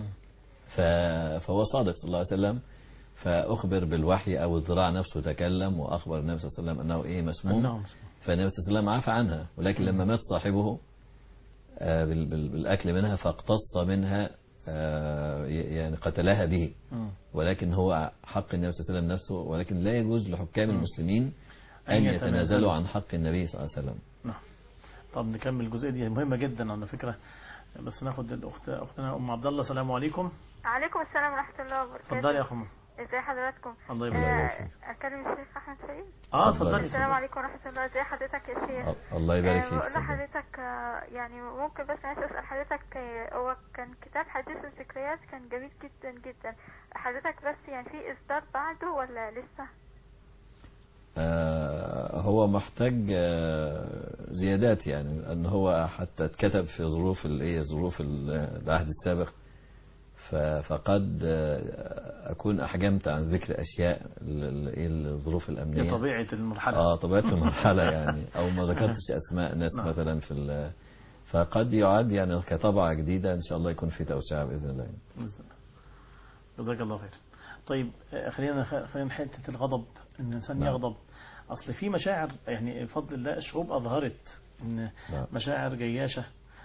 فهو صادق صلى الله عليه وسلم، فأخبر بالوحي أو الذراع نفسه تكلم وأخبر النبي صلى الله عليه وسلم أنه إيه مسموم. فالنبي صلى الله عليه وسلم عفى عنها، ولكن لما مات صاحبه بالأكل منها فاقتص منها يعني قتلها به. ولكن هو حق النبي صلى الله عليه وسلم نفسه، ولكن لا يجوز لحكام المسلمين أن يتنازلوا عن حق النبي صلى الله عليه وسلم. نعم. طب نكمل الجزئية دي مهمة جدا على فكرة، بس ناخد الأخت أختنا أم عبد الله. السلام عليكم. عليكم السلام ورحمة الله وبركاته. اتفضلي يا أخو. ازي حضراتكم؟ الله يبارك آه، فيك. اكلم الشيخ احمد سعيد. اه اتفضل. اتفضلي. السلام عليكم ورحمه الله. ازي حضرتك يا شيخ؟ الله يبارك آه، فيك. بقول اتفضل. لحضرتك آه، يعني ممكن بس عايز اسال حضرتك، آه، هو كان كتاب حديث الذكريات كان جميل جدا جدا، حضرتك بس يعني في اصدار بعده ولا لسه؟ آه، هو محتاج آه، زيادات، يعني ان هو حتى اتكتب في ظروف الايه ظروف ال- العهد السابق، ف- فقد آه، اكون احجمت عن ذكر اشياء ال- ال- إيه الظروف الامنيه. لطبيعة المرحلة. اه طبيعه المرحله يعني، او ما ذكرتش اسماء ناس نعم. مثلا في ال- فقد يعد يعني كطبعه جديده ان شاء الله يكون في توسعه باذن الله. جزاك الله خير. طيب آه، خلينا خلينا حته الغضب، ان الانسان نعم. يغضب. اصل في مشاعر، يعني بفضل الله الشعوب اظهرت ان نعم. مشاعر جياشه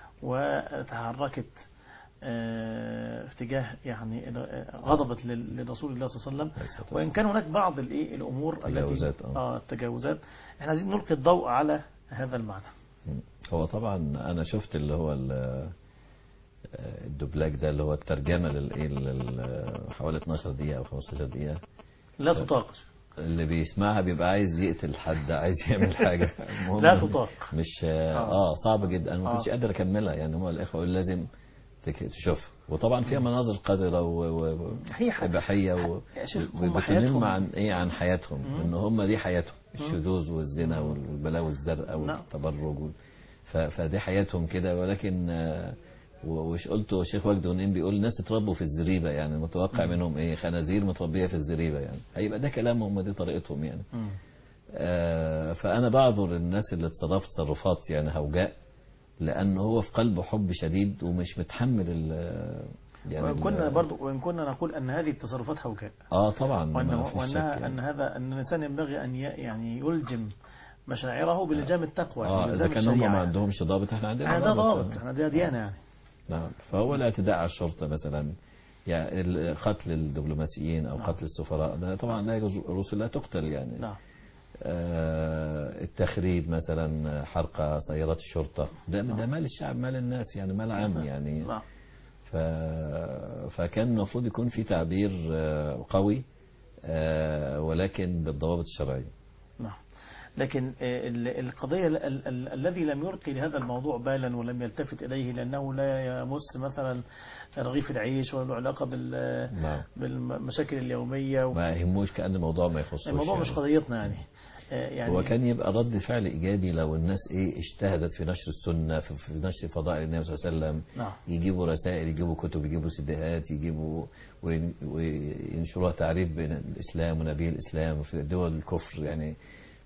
وتحركت آه، في اتجاه يعني آه، غضبت لل- لرسول الله صلى الله عليه وسلم، وان كان هناك بعض الايه الامور التي تجاوزات، آه. اه التجاوزات. احنا عايزين نلقي الضوء على هذا المعنى. هو طبعا انا شفت اللي هو ال- الدوبلاج ده اللي هو الترجمه للايه لل- حوالي اتناشر دقيقه او خمستاشر دقيقه. لا تطاق. اللي بيسمعها بيبقى عايز يقتل حد، عايز يعمل حاجه. المهم لا تطاق. مش اه صعب جدا، انا ما كنتش آه. قادر اكملها يعني. هم الاخوه يقولوا لازم تك- تشوف، وطبعا فيها مناظر قذره هي حاجة- واباحيه و- يا شيخ هم وبتنم حياتهم- عن ايه عن حياتهم، مم. ان هم دي حياتهم، الشذوذ والزنا والبلاوي الزرقاء نعم. والتبرج وال- ف- فدي حياتهم كده. ولكن آه، و- وش قلته الشيخ وجد ونين بيقول ناس اتربوا في الزريبه، يعني متوقع منهم ايه؟ خنازير متربيه في الزريبه، يعني هيبقى ده كلامهم ودي طريقتهم يعني. مم. آه، فانا بعذر الناس اللي تصرفت تصرفات يعني هوجاء، لان هو في قلبه حب شديد ومش متحمل ال يعني وإن ال- كنا برضو وإن كنا نقول أن هذه التصرفات هوجاء، اه طبعا ما وأنه فيش شك وأنها يعني. أن هذا أن الإنسان ينبغي أن ي- يعني يلجم مشاعره بلجام التقوى، اه بلجام اذا كان هم الشريعة ما يعني. عندهمش ضابط، احنا عندنا احنا ده ضابط، احنا ده ديانة يعني. نعم. فهو الاعتداء على الشرطه مثلا، يعني ال- قتل الدبلوماسيين او نعم. قتل السفراء ده طبعا لا يجوز، الرسل لا تقتل يعني. نعم. آه، التخريب مثلا، حرق سيارات الشرطه، ده ده مال الشعب، مال الناس يعني، مال عام يعني. نعم. ف... فكان المفروض يكون في تعبير آه، قوي، آه، ولكن بالضوابط الشرعيه. نعم. لكن آه، ال- القضية ال- ال- ال- الذي لم يلقي لهذا الموضوع بالا ولم يلتفت إليه لأنه لا يمس مثلا رغيف العيش ولا له علاقة بال- نعم. بالمشاكل اليومية و- ما يهموش، كأن الموضوع ما يخصوش الموضوع يعني. مش قضيتنا يعني. آه، يعني هو كان يبقى رد فعل ايجابي لو الناس ايه اجتهدت في نشر السنه، في, في نشر فضائل النبي صلى الله عليه وسلم. نعم. يجيبوا رسائل، يجيبوا كتب، يجيبوا سيديهات، يجيبوا وين- وينشروها تعريف بين الاسلام ونبي الاسلام في دول الكفر يعني.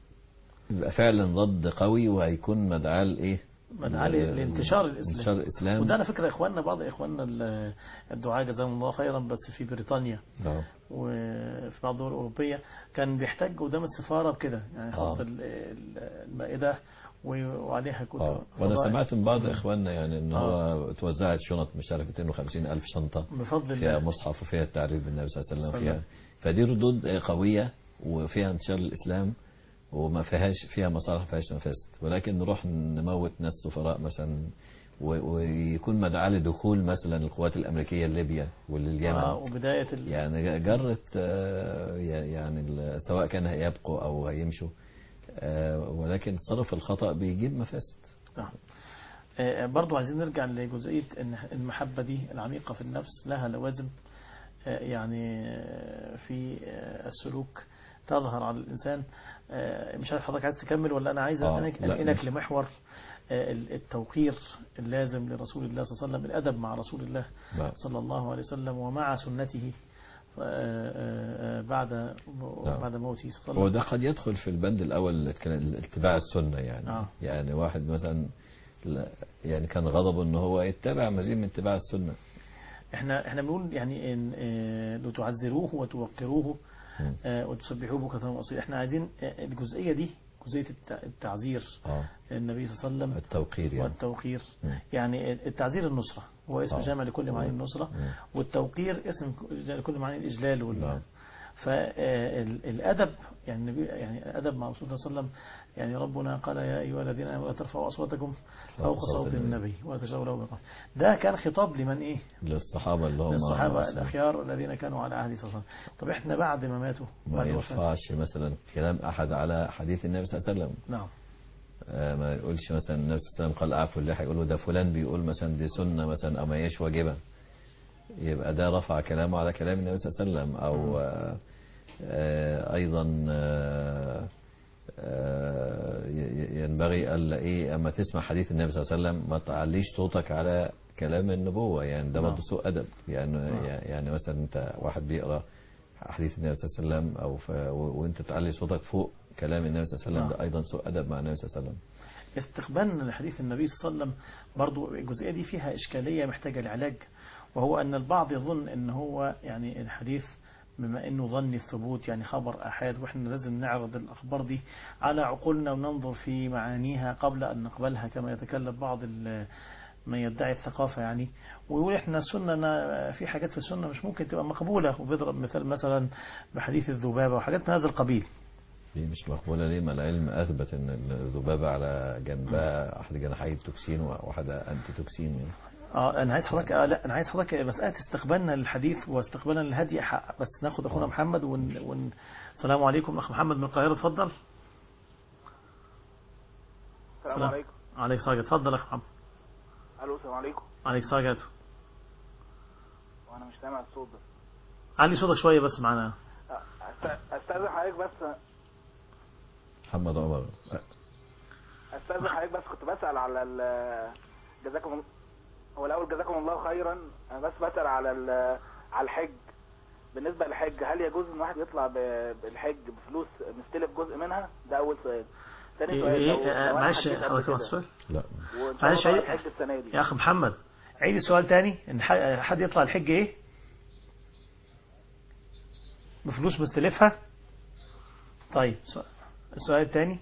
يبقى فعلا رد قوي، وهيكون مدعاة لايه؟ مدعاة لانتشار الإسلام. انتشار الاسلام. وده على فكرة إخواننا بعض إخواننا ال- الدعاة جزاهم الله خيرا بس في بريطانيا نعم. وفي بعض الدول الأوروبية كان بيحتاج قدام السفارة بكده يعني آه. يحط ال- ال- المائدة وعليها كتب. اه وانا فضائل. سمعت من بعض اخواننا يعني ان آه. هو توزعت شنط مش عارف مئتين وخمسين الف شنطه بفضل فيها الله. مصحف وفيها التعريف بالنبي صلى الله عليه وسلم صلى فيها. الله. فدي ردود قويه وفيها انتشار الاسلام، وما فيهاش فيها مصالح، ما فيهاش مفاسد. ولكن نروح نموت ناس سفراء مثلا، و- ويكون مدعاة لدخول مثلا القوات الامريكيه لليبيا ولليمن. آه وبداية ال... يعني جرت آه، يعني ال- سواء كان هيبقوا او هيمشوا، آه، ولكن التصرف الخطأ بيجيب مفاسد. نعم. آه، برضو عايزين نرجع لجزئية ان المحبة دي العميقة في النفس لها لوازم آه، يعني آه، في آه، السلوك تظهر على الإنسان. آه، مش عارف حضرتك عايز تكمل ولا أنا عايز آه، أنقلك لا، أنقلك مش- لمحور آه، التوقير اللازم لرسول الله صلى الله عليه وسلم، الأدب مع رسول الله نعم. صلى الله عليه وسلم ومع سنته آه، آه، آه، بعد نعم. بعد موته صلى الله هو عليه ده وسلم. قد يدخل في البند الأول اللي كان اتباع السنة يعني. آه. يعني واحد مثلا لا- يعني كان غضبه ان هو يتبع مزيد من اتباع السنة. احنا احنا بنقول يعني ان آه، لو تعزروه وتوقروه مم. آه، وتسبحوه بكثرة وأصيل. احنا عايزين آه، الجزئية دي جزئية التع- التعزير اه للنبي صلى الله عليه وسلم التوقير يعني. والتوقير. مم. يعني التعزير النصرة هو اسم آه. جامع لكل معاني مم. النصرة، مم. والتوقير اسم لكل معاني الإجلال وال... نعم. فالأدب يعني يعني الأدب مع رسول الله صلى الله عليه وسلم، يعني ربنا قال يا أيها الذين آمنوا لا ترفعوا أصواتكم فوق صوت النبي ولا تجهروا له بالقول. ده كان خطاب لمن إيه؟ للصحابة اللي هم للصحابة الأخيار الذين كانوا على عهد صلى الله عليه وسلم. طب إحنا بعد ما ماتوا ما يرفعش مثلا كلام أحد على حديث النبي صلى الله عليه وسلم. نعم. آه ما يقولش مثلا النبي صلى الله عليه وسلم قال أعفوا اللحى، يقولوا ده فلان بيقول مثلا دي سنة مثلا أو ما هيش واجبة، يبقى ده رفع كلامه على كلام النبي صلى الله عليه وسلم. أو آه آه أيضا آه آه ينبغي ألا إيه أما تسمع حديث النبي صلى الله عليه وسلم ما تعليش صوتك على كلام النبوة، يعني ده برضه سوء أدب. يعني نعم. يعني مثلا أنت واحد بيقرأ حديث النبي صلى الله عليه وسلم أو ف... وأنت تعلي صوتك فوق كلام النبي صلى الله عليه وسلم، ده أيضا سوء أدب مع النبي صلى الله عليه وسلم. استقبالنا لحديث النبي صلى الله عليه وسلم برضو الجزئية دي فيها إشكالية محتاجة لعلاج، وهو أن البعض يظن أن هو يعني الحديث بما أنه ظن الثبوت يعني خبر أحد، وإحنا لازم نعرض الأخبار دي على عقولنا وننظر في معانيها قبل أن نقبلها كما يتكلم بعض من يدعي الثقافة يعني، ويقول إحنا السنة في حاجات في السنة مش ممكن تبقى مقبولة، وبيضرب مثال مثلا بحديث الذبابة وحاجات من هذا القبيل. دي مش مقبولة ليه؟ ما العلم أثبت أن الذبابة على جنبها أحد جناحي التوكسين وواحدة أنتي توكسين يعني. اه انا عايز حضرتك آه لا انا عايز حضرتك مساله استقبالنا للحديث واستقبالنا للهدي، بس ناخد اخونا آه. محمد ون... ون... السلام عليكم اخ محمد من القاهره، اتفضل. السلام عليكم. عليك السلام، اتفضل اخ محمد. الو السلام عليكم. عليك السلام. وانا مش سامع الصوت بس. علي صوتك شويه بس معانا. استاذن حضرتك بس. محمد عمر. استاذن حضرتك بس كنت بسال على ال جزاكم الله. هو الاول جزاكم الله خيرا، انا بس بسال على على الحج. بالنسبه للحج هل يجوز ان واحد يطلع بالحج بفلوس مستلف جزء منها؟ ده اول سؤال. ثاني سؤال إيه إيه معلش حضرتك السؤال؟ لا معلش الحج السنه دي يا اخ محمد عيد السؤال تاني. ان حد يطلع الحج ايه بفلوس مستلفها؟ طيب السؤال الثاني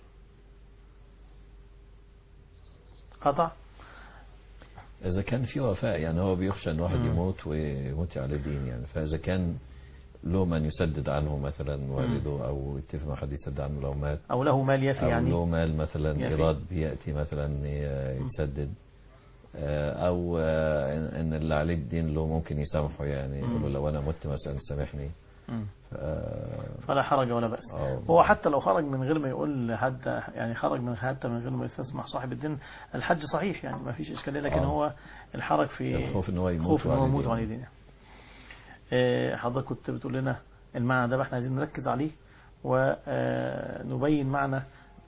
قطع. إذا كان في وفاء، يعني هو بيخشى أن واحد يموت ويموت على دين يعني، فإذا كان له من يسدد عنه مثلا والده أو يتفق مع حد يسدد عنه لو مات، أو له مال يفي، يعني أو له مال مثلا إيراد بيأتي مثلا يتسدد، أو إن اللي عليه الدين له ممكن يسامحه، يعني يقول له لو أنا مت مثلا سامحني، ف... فلا حرج ولا بأس. هو حتى لو خرج من غير ما يقول لحد، يعني خرج من حتى من غير ما يستسمح صاحب الدين، الحج صحيح يعني ما فيش إشكالية، لكن أوه. هو الحرج في الخوف إن هو يموت على دينه. حضرتك كنت بتقول لنا المعنى ده، احنا عايزين نركز عليه ونبين معنى.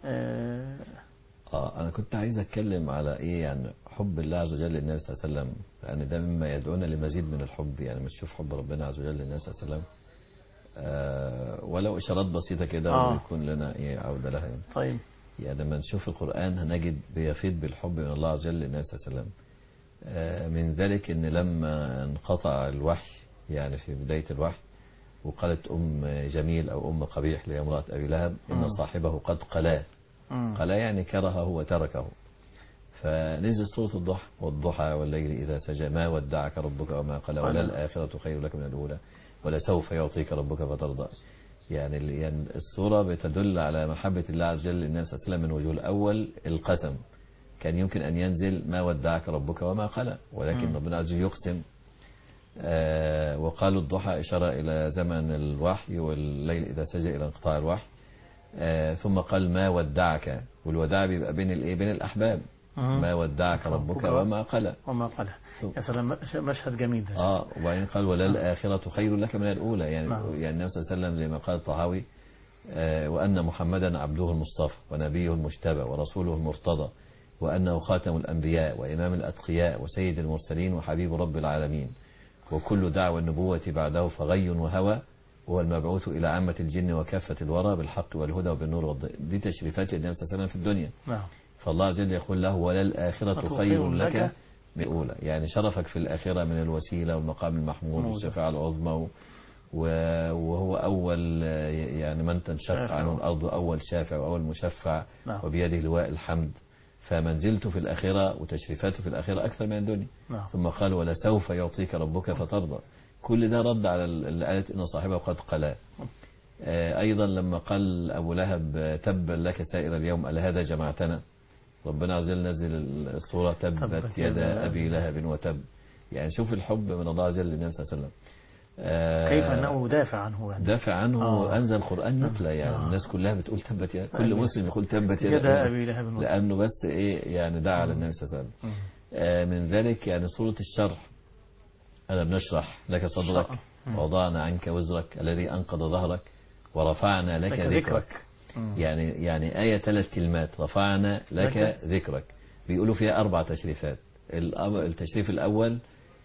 اه انا كنت عايز اتكلم على ايه، يعني حب الله عز وجل للنبي صلى الله عليه وسلم، يعني ده مما يدعونا لمزيد من الحب، يعني مش تشوف حب ربنا عز وجل للنبي صلى الله عليه وسلم آه ولو اشارات بسيطه كده آه. ويكون لنا ايه عوده لها يعني. طيب يعني لما نشوف القران هنجد بيفيد بالحب من الله عز وجل للنبي صلى الله عليه وسلم. آه من ذلك ان لما انقطع الوحي، يعني في بدايه الوحي، وقالت ام جميل او ام قبيح لامراه ابي لهب ان م. صاحبه قد قلاه، قلاه يعني كرهه وتركه، فنزل سورة الضحى والضحى والليل إذا سجى ما ودعك ربك وما قلى ولا الآخرة خير لك من الأولى ولسوف يعطيك ربك فترضى. يعني يعني السورة بتدل على محبة الله عز وجل للنبي صلى الله عليه وسلم من وجوه. الأول القسم، كان يمكن أن ينزل ما ودعك ربك وما قلى، ولكن ربنا عز وجل يقسم. آه وقالوا الضحى إشارة إلى زمن الوحي، والليل إذا سجى إلى انقطاع الوحي. آه ثم قال ما ودعك، والوداع بيبقى بين الايه بين الأحباب. ما ودعك ربك وما قلى وما قلى. يا سلام، مشهد جميل ده. اه وبعدين قال ولا الآخرة خير لك من الأولى، يعني نعم. يعني النبي صلى الله عليه وسلم زي ما قال الطحاوي آه وأن محمدا عبده المصطفى ونبيه المجتبى ورسوله المرتضى، وأنه خاتم الأنبياء وإمام الأتقياء وسيد المرسلين وحبيب رب العالمين، وكل دعوى النبوة بعده فغي وهوى، هو المبعوث إلى عامة الجن وكافة الورى بالحق والهدى وبالنور والضياء. دي تشريفات للنبي صلى الله عليه وسلم في الدنيا. نعم. فالله عز وجل يقول له ولا الآخرة خير لك من الأولى، يعني شرفك في الآخرة من الوسيلة والمقام المحمود والشفاعة العظمى، وهو أول يعني من تنشق عنه الأرض، أول شافع وأول مشفع. نعم. وبيده لواء الحمد، فمنزلته في الآخرة وتشريفاته في الآخرة أكثر من الدنيا. نعم. ثم قال ولسوف يعطيك ربك فترضى، كل ده رد على اللي قالت إن صاحبه قد قلا. أيضا لما قال أبو لهب تبا لك سائر اليوم ألا هذا جمعتنا، ربنا عز وجل نزل الصورة تبت يدا أبي لهب وتب. يعني شوف الحب من الله عز وجل للنبي صلى الله عليه وسلم. آه كيف أنه دافع عنه يعني. دافع عنه آه. أنزل القرآن يتلى يعني. آه. الناس كلها بتقول تبت يدا، كل مسلم يقول تبت يدا أبي لهب، لأنه بس إيه يعني دعا على النبي صلى الله عليه وسلم. آه من ذلك يعني سورة الشرح، ألم نشرح لك صدرك ووضعنا عنك وزرك الذي أنقض ظهرك ورفعنا لك, لك ذكرك, ذكرك. يعني يعني آية ثلاث كلمات، رفعنا لك, لك ذكرك، بيقولوا فيها أربع تشريفات. التشريف الأول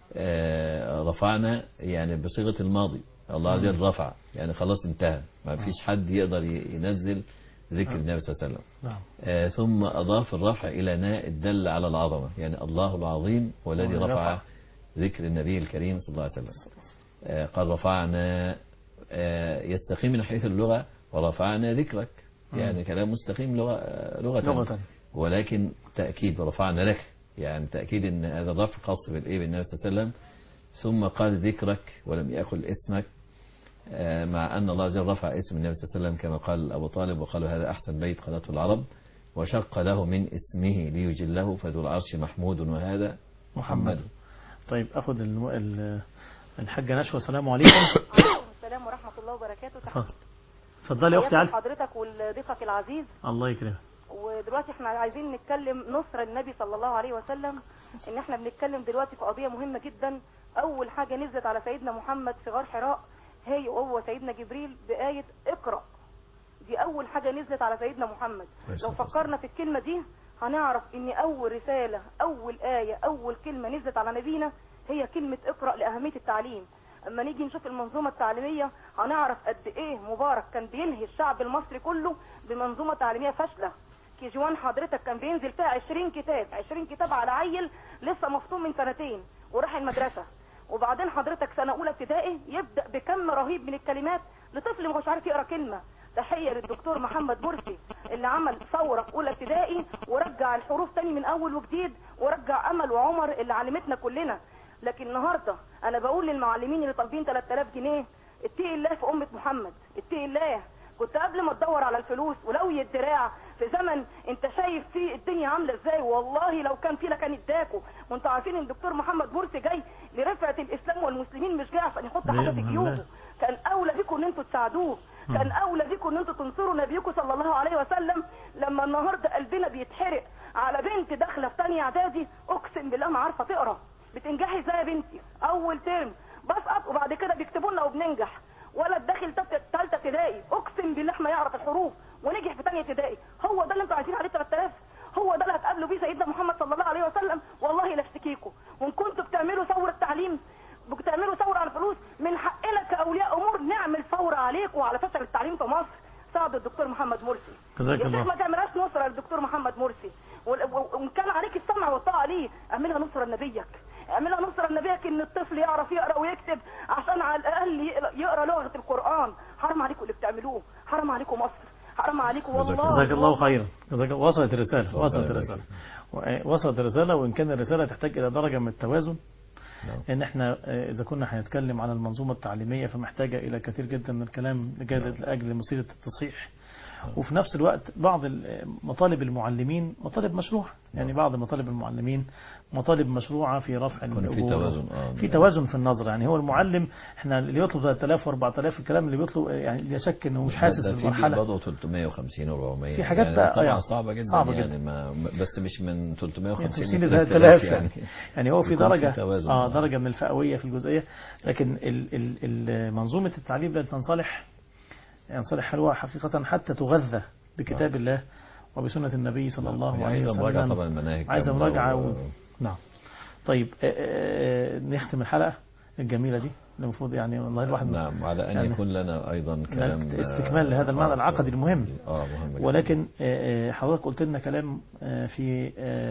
رفعنا يعني بصيغة الماضي، الله عز وجل رفع يعني خلاص انتهى، ما فيش حد يقدر ينزل ذكر النبي صلى الله عليه وسلم. آه ثم أضاف الرفع إلى ناء الدل على العظمة، يعني الله العظيم هو الذي رفع ذكر النبي الكريم صلى الله عليه وسلم. آه قال رفعنا، آه يستقيم من حيث اللغة ورفعنا ذكرك، يعني كلام مستقيم لغة, لغة, لغة ولكن تأكيد رفعنا لك، يعني تأكيد ان هذا الرفع خاص بالإيه بالنبي صلى الله عليه وسلم. ثم قال ذكرك ولم يأكل اسمك، مع أن الله عز وجل رفع اسم النبي صلى الله عليه وسلم كما قال أبو طالب وقالوا هذا أحسن بيت قالته العرب، وشق له من اسمه ليجله فذو العرش محمود وهذا محمد. طيب أخذ الحاجة نشوى. السلام عليكم. السلام ورحمة الله وبركاته. تفضلي يا أختي علي. حضرتك وضيفك العزيز. الله يكرمك. ودلوقتي احنا عايزين نتكلم نصر النبي صلى الله عليه وسلم، ان احنا بنتكلم دلوقتي في قضية مهمة جدا. اول حاجة نزلت على سيدنا محمد في غار حراء هي وهو سيدنا جبريل بآية اقرأ، دي اول حاجة نزلت على سيدنا محمد. لو فكرنا في الكلمة دي هنعرف ان اول رسالة اول آية اول كلمة نزلت على نبينا هي كلمة اقرأ لأهمية التعليم. اما نيجي نشوف المنظومة التعليمية هنعرف قد ايه مبارك كان بينهي الشعب المصري كله بمنظومة تعليمية فاشلة. كي جي وان حضرتك كان بينزل فيها عشرين كتاب عشرين كتاب على عيل لسه مفطوم من سنتين وراح المدرسة، وبعدين حضرتك سنة اولى ابتدائي يبدأ بكم رهيب من الكلمات لطفل مش عارف يقرا كلمة. تحية للدكتور محمد مرسي اللي عمل ثورة في اولى ابتدائي ورجع الحروف تاني من اول وجديد ورجع امل وعمر اللي علمتنا كلنا. لكن النهاردة انا بقول للمعلمين اللي طالبين ثلاثة آلاف جنيه اتقي الله في امة محمد، اتقي الله. كنت قبل ما تدور على الفلوس ولو الدراع في زمن انت شايف فيه الدنيا عامله ازاي، والله لو كان فيه لكان اداكوا. وانتوا عارفين ان الدكتور محمد مرسي جاي لرفعه الاسلام والمسلمين، مش جاي عشان يحط حاجه في جيوبه. كان اولى بيكم ان انتوا تساعدوه، كان اولى بيكم ان انتوا تنصروا نبيكم صلى الله عليه وسلم. لما النهارده قلبنا بيتحرق على بنت داخله في ثانيه اعدادي، اقسم بالله ما عارفه تقرا. بتنجحي ازاي يا بنتي؟ اول ترم بسقط وبعد كده بيكتبوا لنا وبننجح. ولد داخل ثالثه ابتدائي اقسم بالله ما يعرف الحروف ونجح في ثانيه ابتدائي. هو ده اللي انتوا عايزين عليه ثلاثة آلاف؟ هو ده اللي هتقابلوا بيه سيدنا محمد صلى الله عليه وسلم؟ والله لافتكيكم. وان كنتوا بتعملوا ثوره تعليم بتعملوا ثوره على الفلوس، من حقنا كاولياء امور نعمل ثوره عليكم وعلى فشل التعليم في مصر. ساعدوا الدكتور محمد مرسي. يا شيخ ما تعملهاش نصره للدكتور محمد مرسي، وان كان عليك السمع والطاعه ليه اعملها نصره لنبيك، اعملها نصره لنبيك ان الطفل يعرف يقرا ويكتب عشان على الاقل يقرا لغه القران. حرام عليكم اللي بتعملوه، حرام عليكم مصر، حرام عليكم والله. جزاك الله خيرا. جزاك وصلت الرساله وصلت الرساله وصلت الرساله وان كان الرساله تحتاج الى درجه من التوازن. ان احنا اذا كنا هنتكلم على المنظومه التعليميه فمحتاجه الى كثير جدا من الكلام لاجل مسيره التصحيح، وفي نفس الوقت بعض مطالب المعلمين مطالب مشروعة، يعني بعض مطالب المعلمين مطالب مشروعة في رفع الأجور، في توازن آه في توازن في النظر. يعني هو المعلم احنا اللي يطلب ثلاثة آلاف وأربعة آلاف الكلام اللي بيطلب يعني لا شك انه مش حاسس بالمرحله. في برضه ثلاثمائة وخمسين وأربعمائة في حاجات يعني بقى طبعا يعني صعبة جدا صعبة يعني جدا. ما بس مش من ثلاثمائة وخمسين ل ثلاثة آلاف يعني. يعني هو في درجة في اه درجة من الفئوية في الجزئية. لكن ال ال منظومة التعليم لن تنصلح ينصلح حلوها حقيقة حتى تغذى بكتاب الله وبسنة النبي صلى الله عليه وسلم. عايزة طبعا المناهج عايزة مراجعة و... نعم. طيب نختم الحلقة الجميلة دي المفروض يعني والله الواحد نعم على أن يعني يكون لنا أيضا كلام استكمال لهذا المعنى آه العقدي المهم. آه مهم. ولكن حضرتك قلت لنا كلام في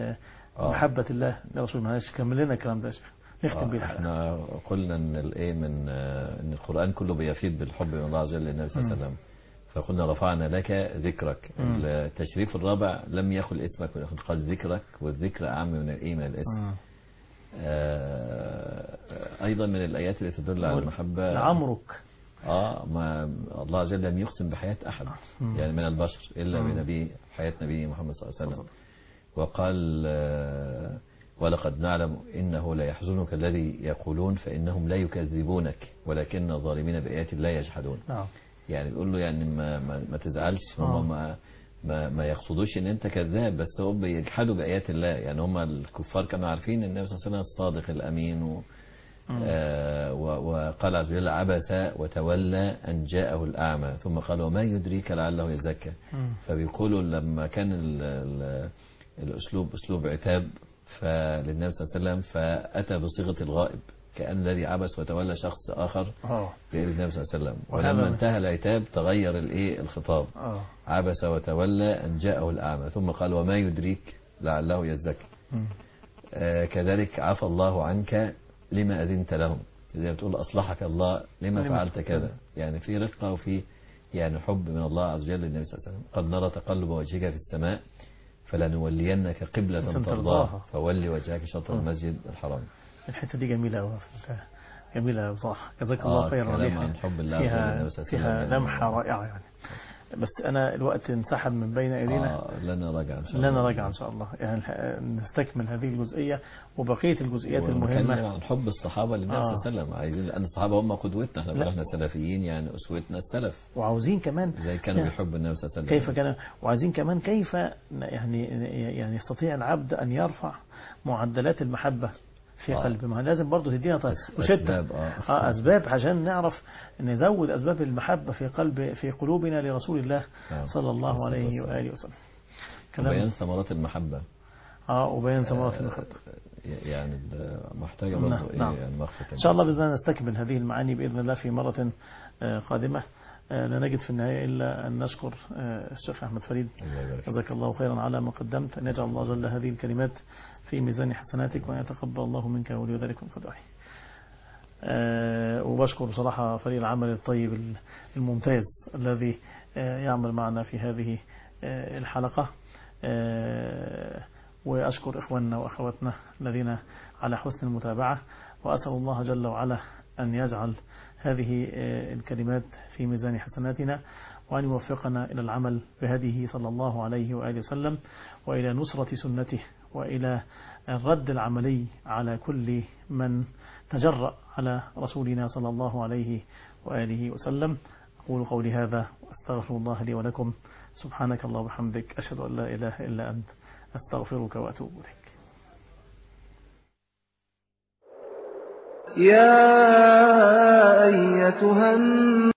محبة الله لرسول الله، كمل لنا الكلام ده نختم بيه الحلقة. احنا قلنا ان الايه من ان القرآن كله بيفيد بالحب من الله عز وجل للنبي صلى الله عليه وسلم، فقلنا رفعنا لك ذكرك. مم. التشريف الرابع لم يخل اسمك، قال ذكرك، والذكر أعم من الايه من الاسم. آه أيضا من الآيات اللي تدل على المحبة لعمرك آه ما الله عز وجل لم يقسم بحياة أحد مم. يعني من البشر إلا مم. بنبي حياة نبي محمد صلى الله عليه وسلم. وقال آه ولقد نعلم إنه لا يحزنك الذي يقولون فإنهم لا يكذبونك ولكن الظالمين بآيات الله يجحدون. نعم. يعني بيقول له يعني ما, ما, ما تزعلش هم آه. ما ما ما يقصدوش ان انت كذاب بس هم بيجحدوا بآيات الله. يعني هم الكفار كانوا عارفين ان النبي صلى الله عليه وسلم الصادق الأمين و آه وقال عز وجل عبس وتولى أن جاءه الأعمى ثم قال وما يدريك لعله يزكى. فبيقولوا لما كان ال ال الأسلوب أسلوب عتاب فللنبي صلى الله عليه وسلم فأتى بصيغة الغائب كأن الذي عبس وتولى شخص آخر غير النبي صلى الله عليه وسلم. ولما انتهى العتاب تغير الايه الخطاب أوه. عبس وتولى أن جاءه الأعمى ثم قال وما يدريك لعله يزكى. آه كذلك عفى الله عنك لما أذنت لهم زي ما بتقول أصلحك الله لما فعلت كذا. يعني في رقة وفي يعني حب من الله عز وجل للنبي صلى الله عليه وسلم. قد نرى تقلب وجهك في السماء فلنولينك قبلة ترضاها فولي وجهك شطر المسجد الحرام. الحتة دي جميلة أوي جميلة بصراحة جزاك الله آه خيرا عليها. فيها, فيها لمحة رائعة يعني. بس أنا الوقت انسحب من بين أيدينا. آه لنا رجع إن شاء الله. لنا رجع إن شاء الله يعني نستكمل هذه الجزئية وبقية الجزئيات المهمة عن حب الصحابة للنبي صلى الله عليه وسلم. عايزين لأن الصحابة هم قدوتنا احنا احنا سلفيين يعني أسوتنا السلف. وعاوزين كمان زي كانوا بيحبوا النبي صلى الله عليه وسلم كيف كان وعايزين كمان كيف يعني يعني يستطيع العبد أن يرفع معدلات المحبة في آه. قلبه. ما لازم برضه تدينا أسباب آه. آه أسباب عشان نعرف نزود أسباب المحبة في قلب في قلوبنا لرسول الله آه. صلى الله عليه وآله وسلم. وبيان ثمرات المحبة. اه وبيان ثمرات المحبة يعني محتاجة برضه نعم. إيه نعم. يعني إن شاء الله بإذن الله نستكمل هذه المعاني بإذن الله في مرة قادمة. لا نجد في النهاية إلا أن نشكر الشيخ أحمد فريد جزاك الله خيرا على ما قدمت. أن يجعل الله جل هذه الكلمات في ميزان حسناتك وأن يتقبل الله منك ولي ذلك فدعي. أه وبشكر بصراحة فريق العمل الطيب الممتاز الذي يعمل معنا في هذه الحلقة. أه وأشكر إخواننا وأخواتنا الذين على حسن المتابعة وأسأل الله جل وعلا أن يجعل هذه الكلمات في ميزان حسناتنا وأن يوفقنا إلى العمل بهديه صلى الله عليه وآله وسلم وإلى نصرة سنته وإلى الرد العملي على كل من تجرأ على رسولنا صلى الله عليه وآله وسلم. أقول قولي هذا وأستغفر الله لي ولكم. سبحانك الله وبحمدك أشهد أن لا إله إلا أنت أستغفرك وأتوب إليك. يا أيتها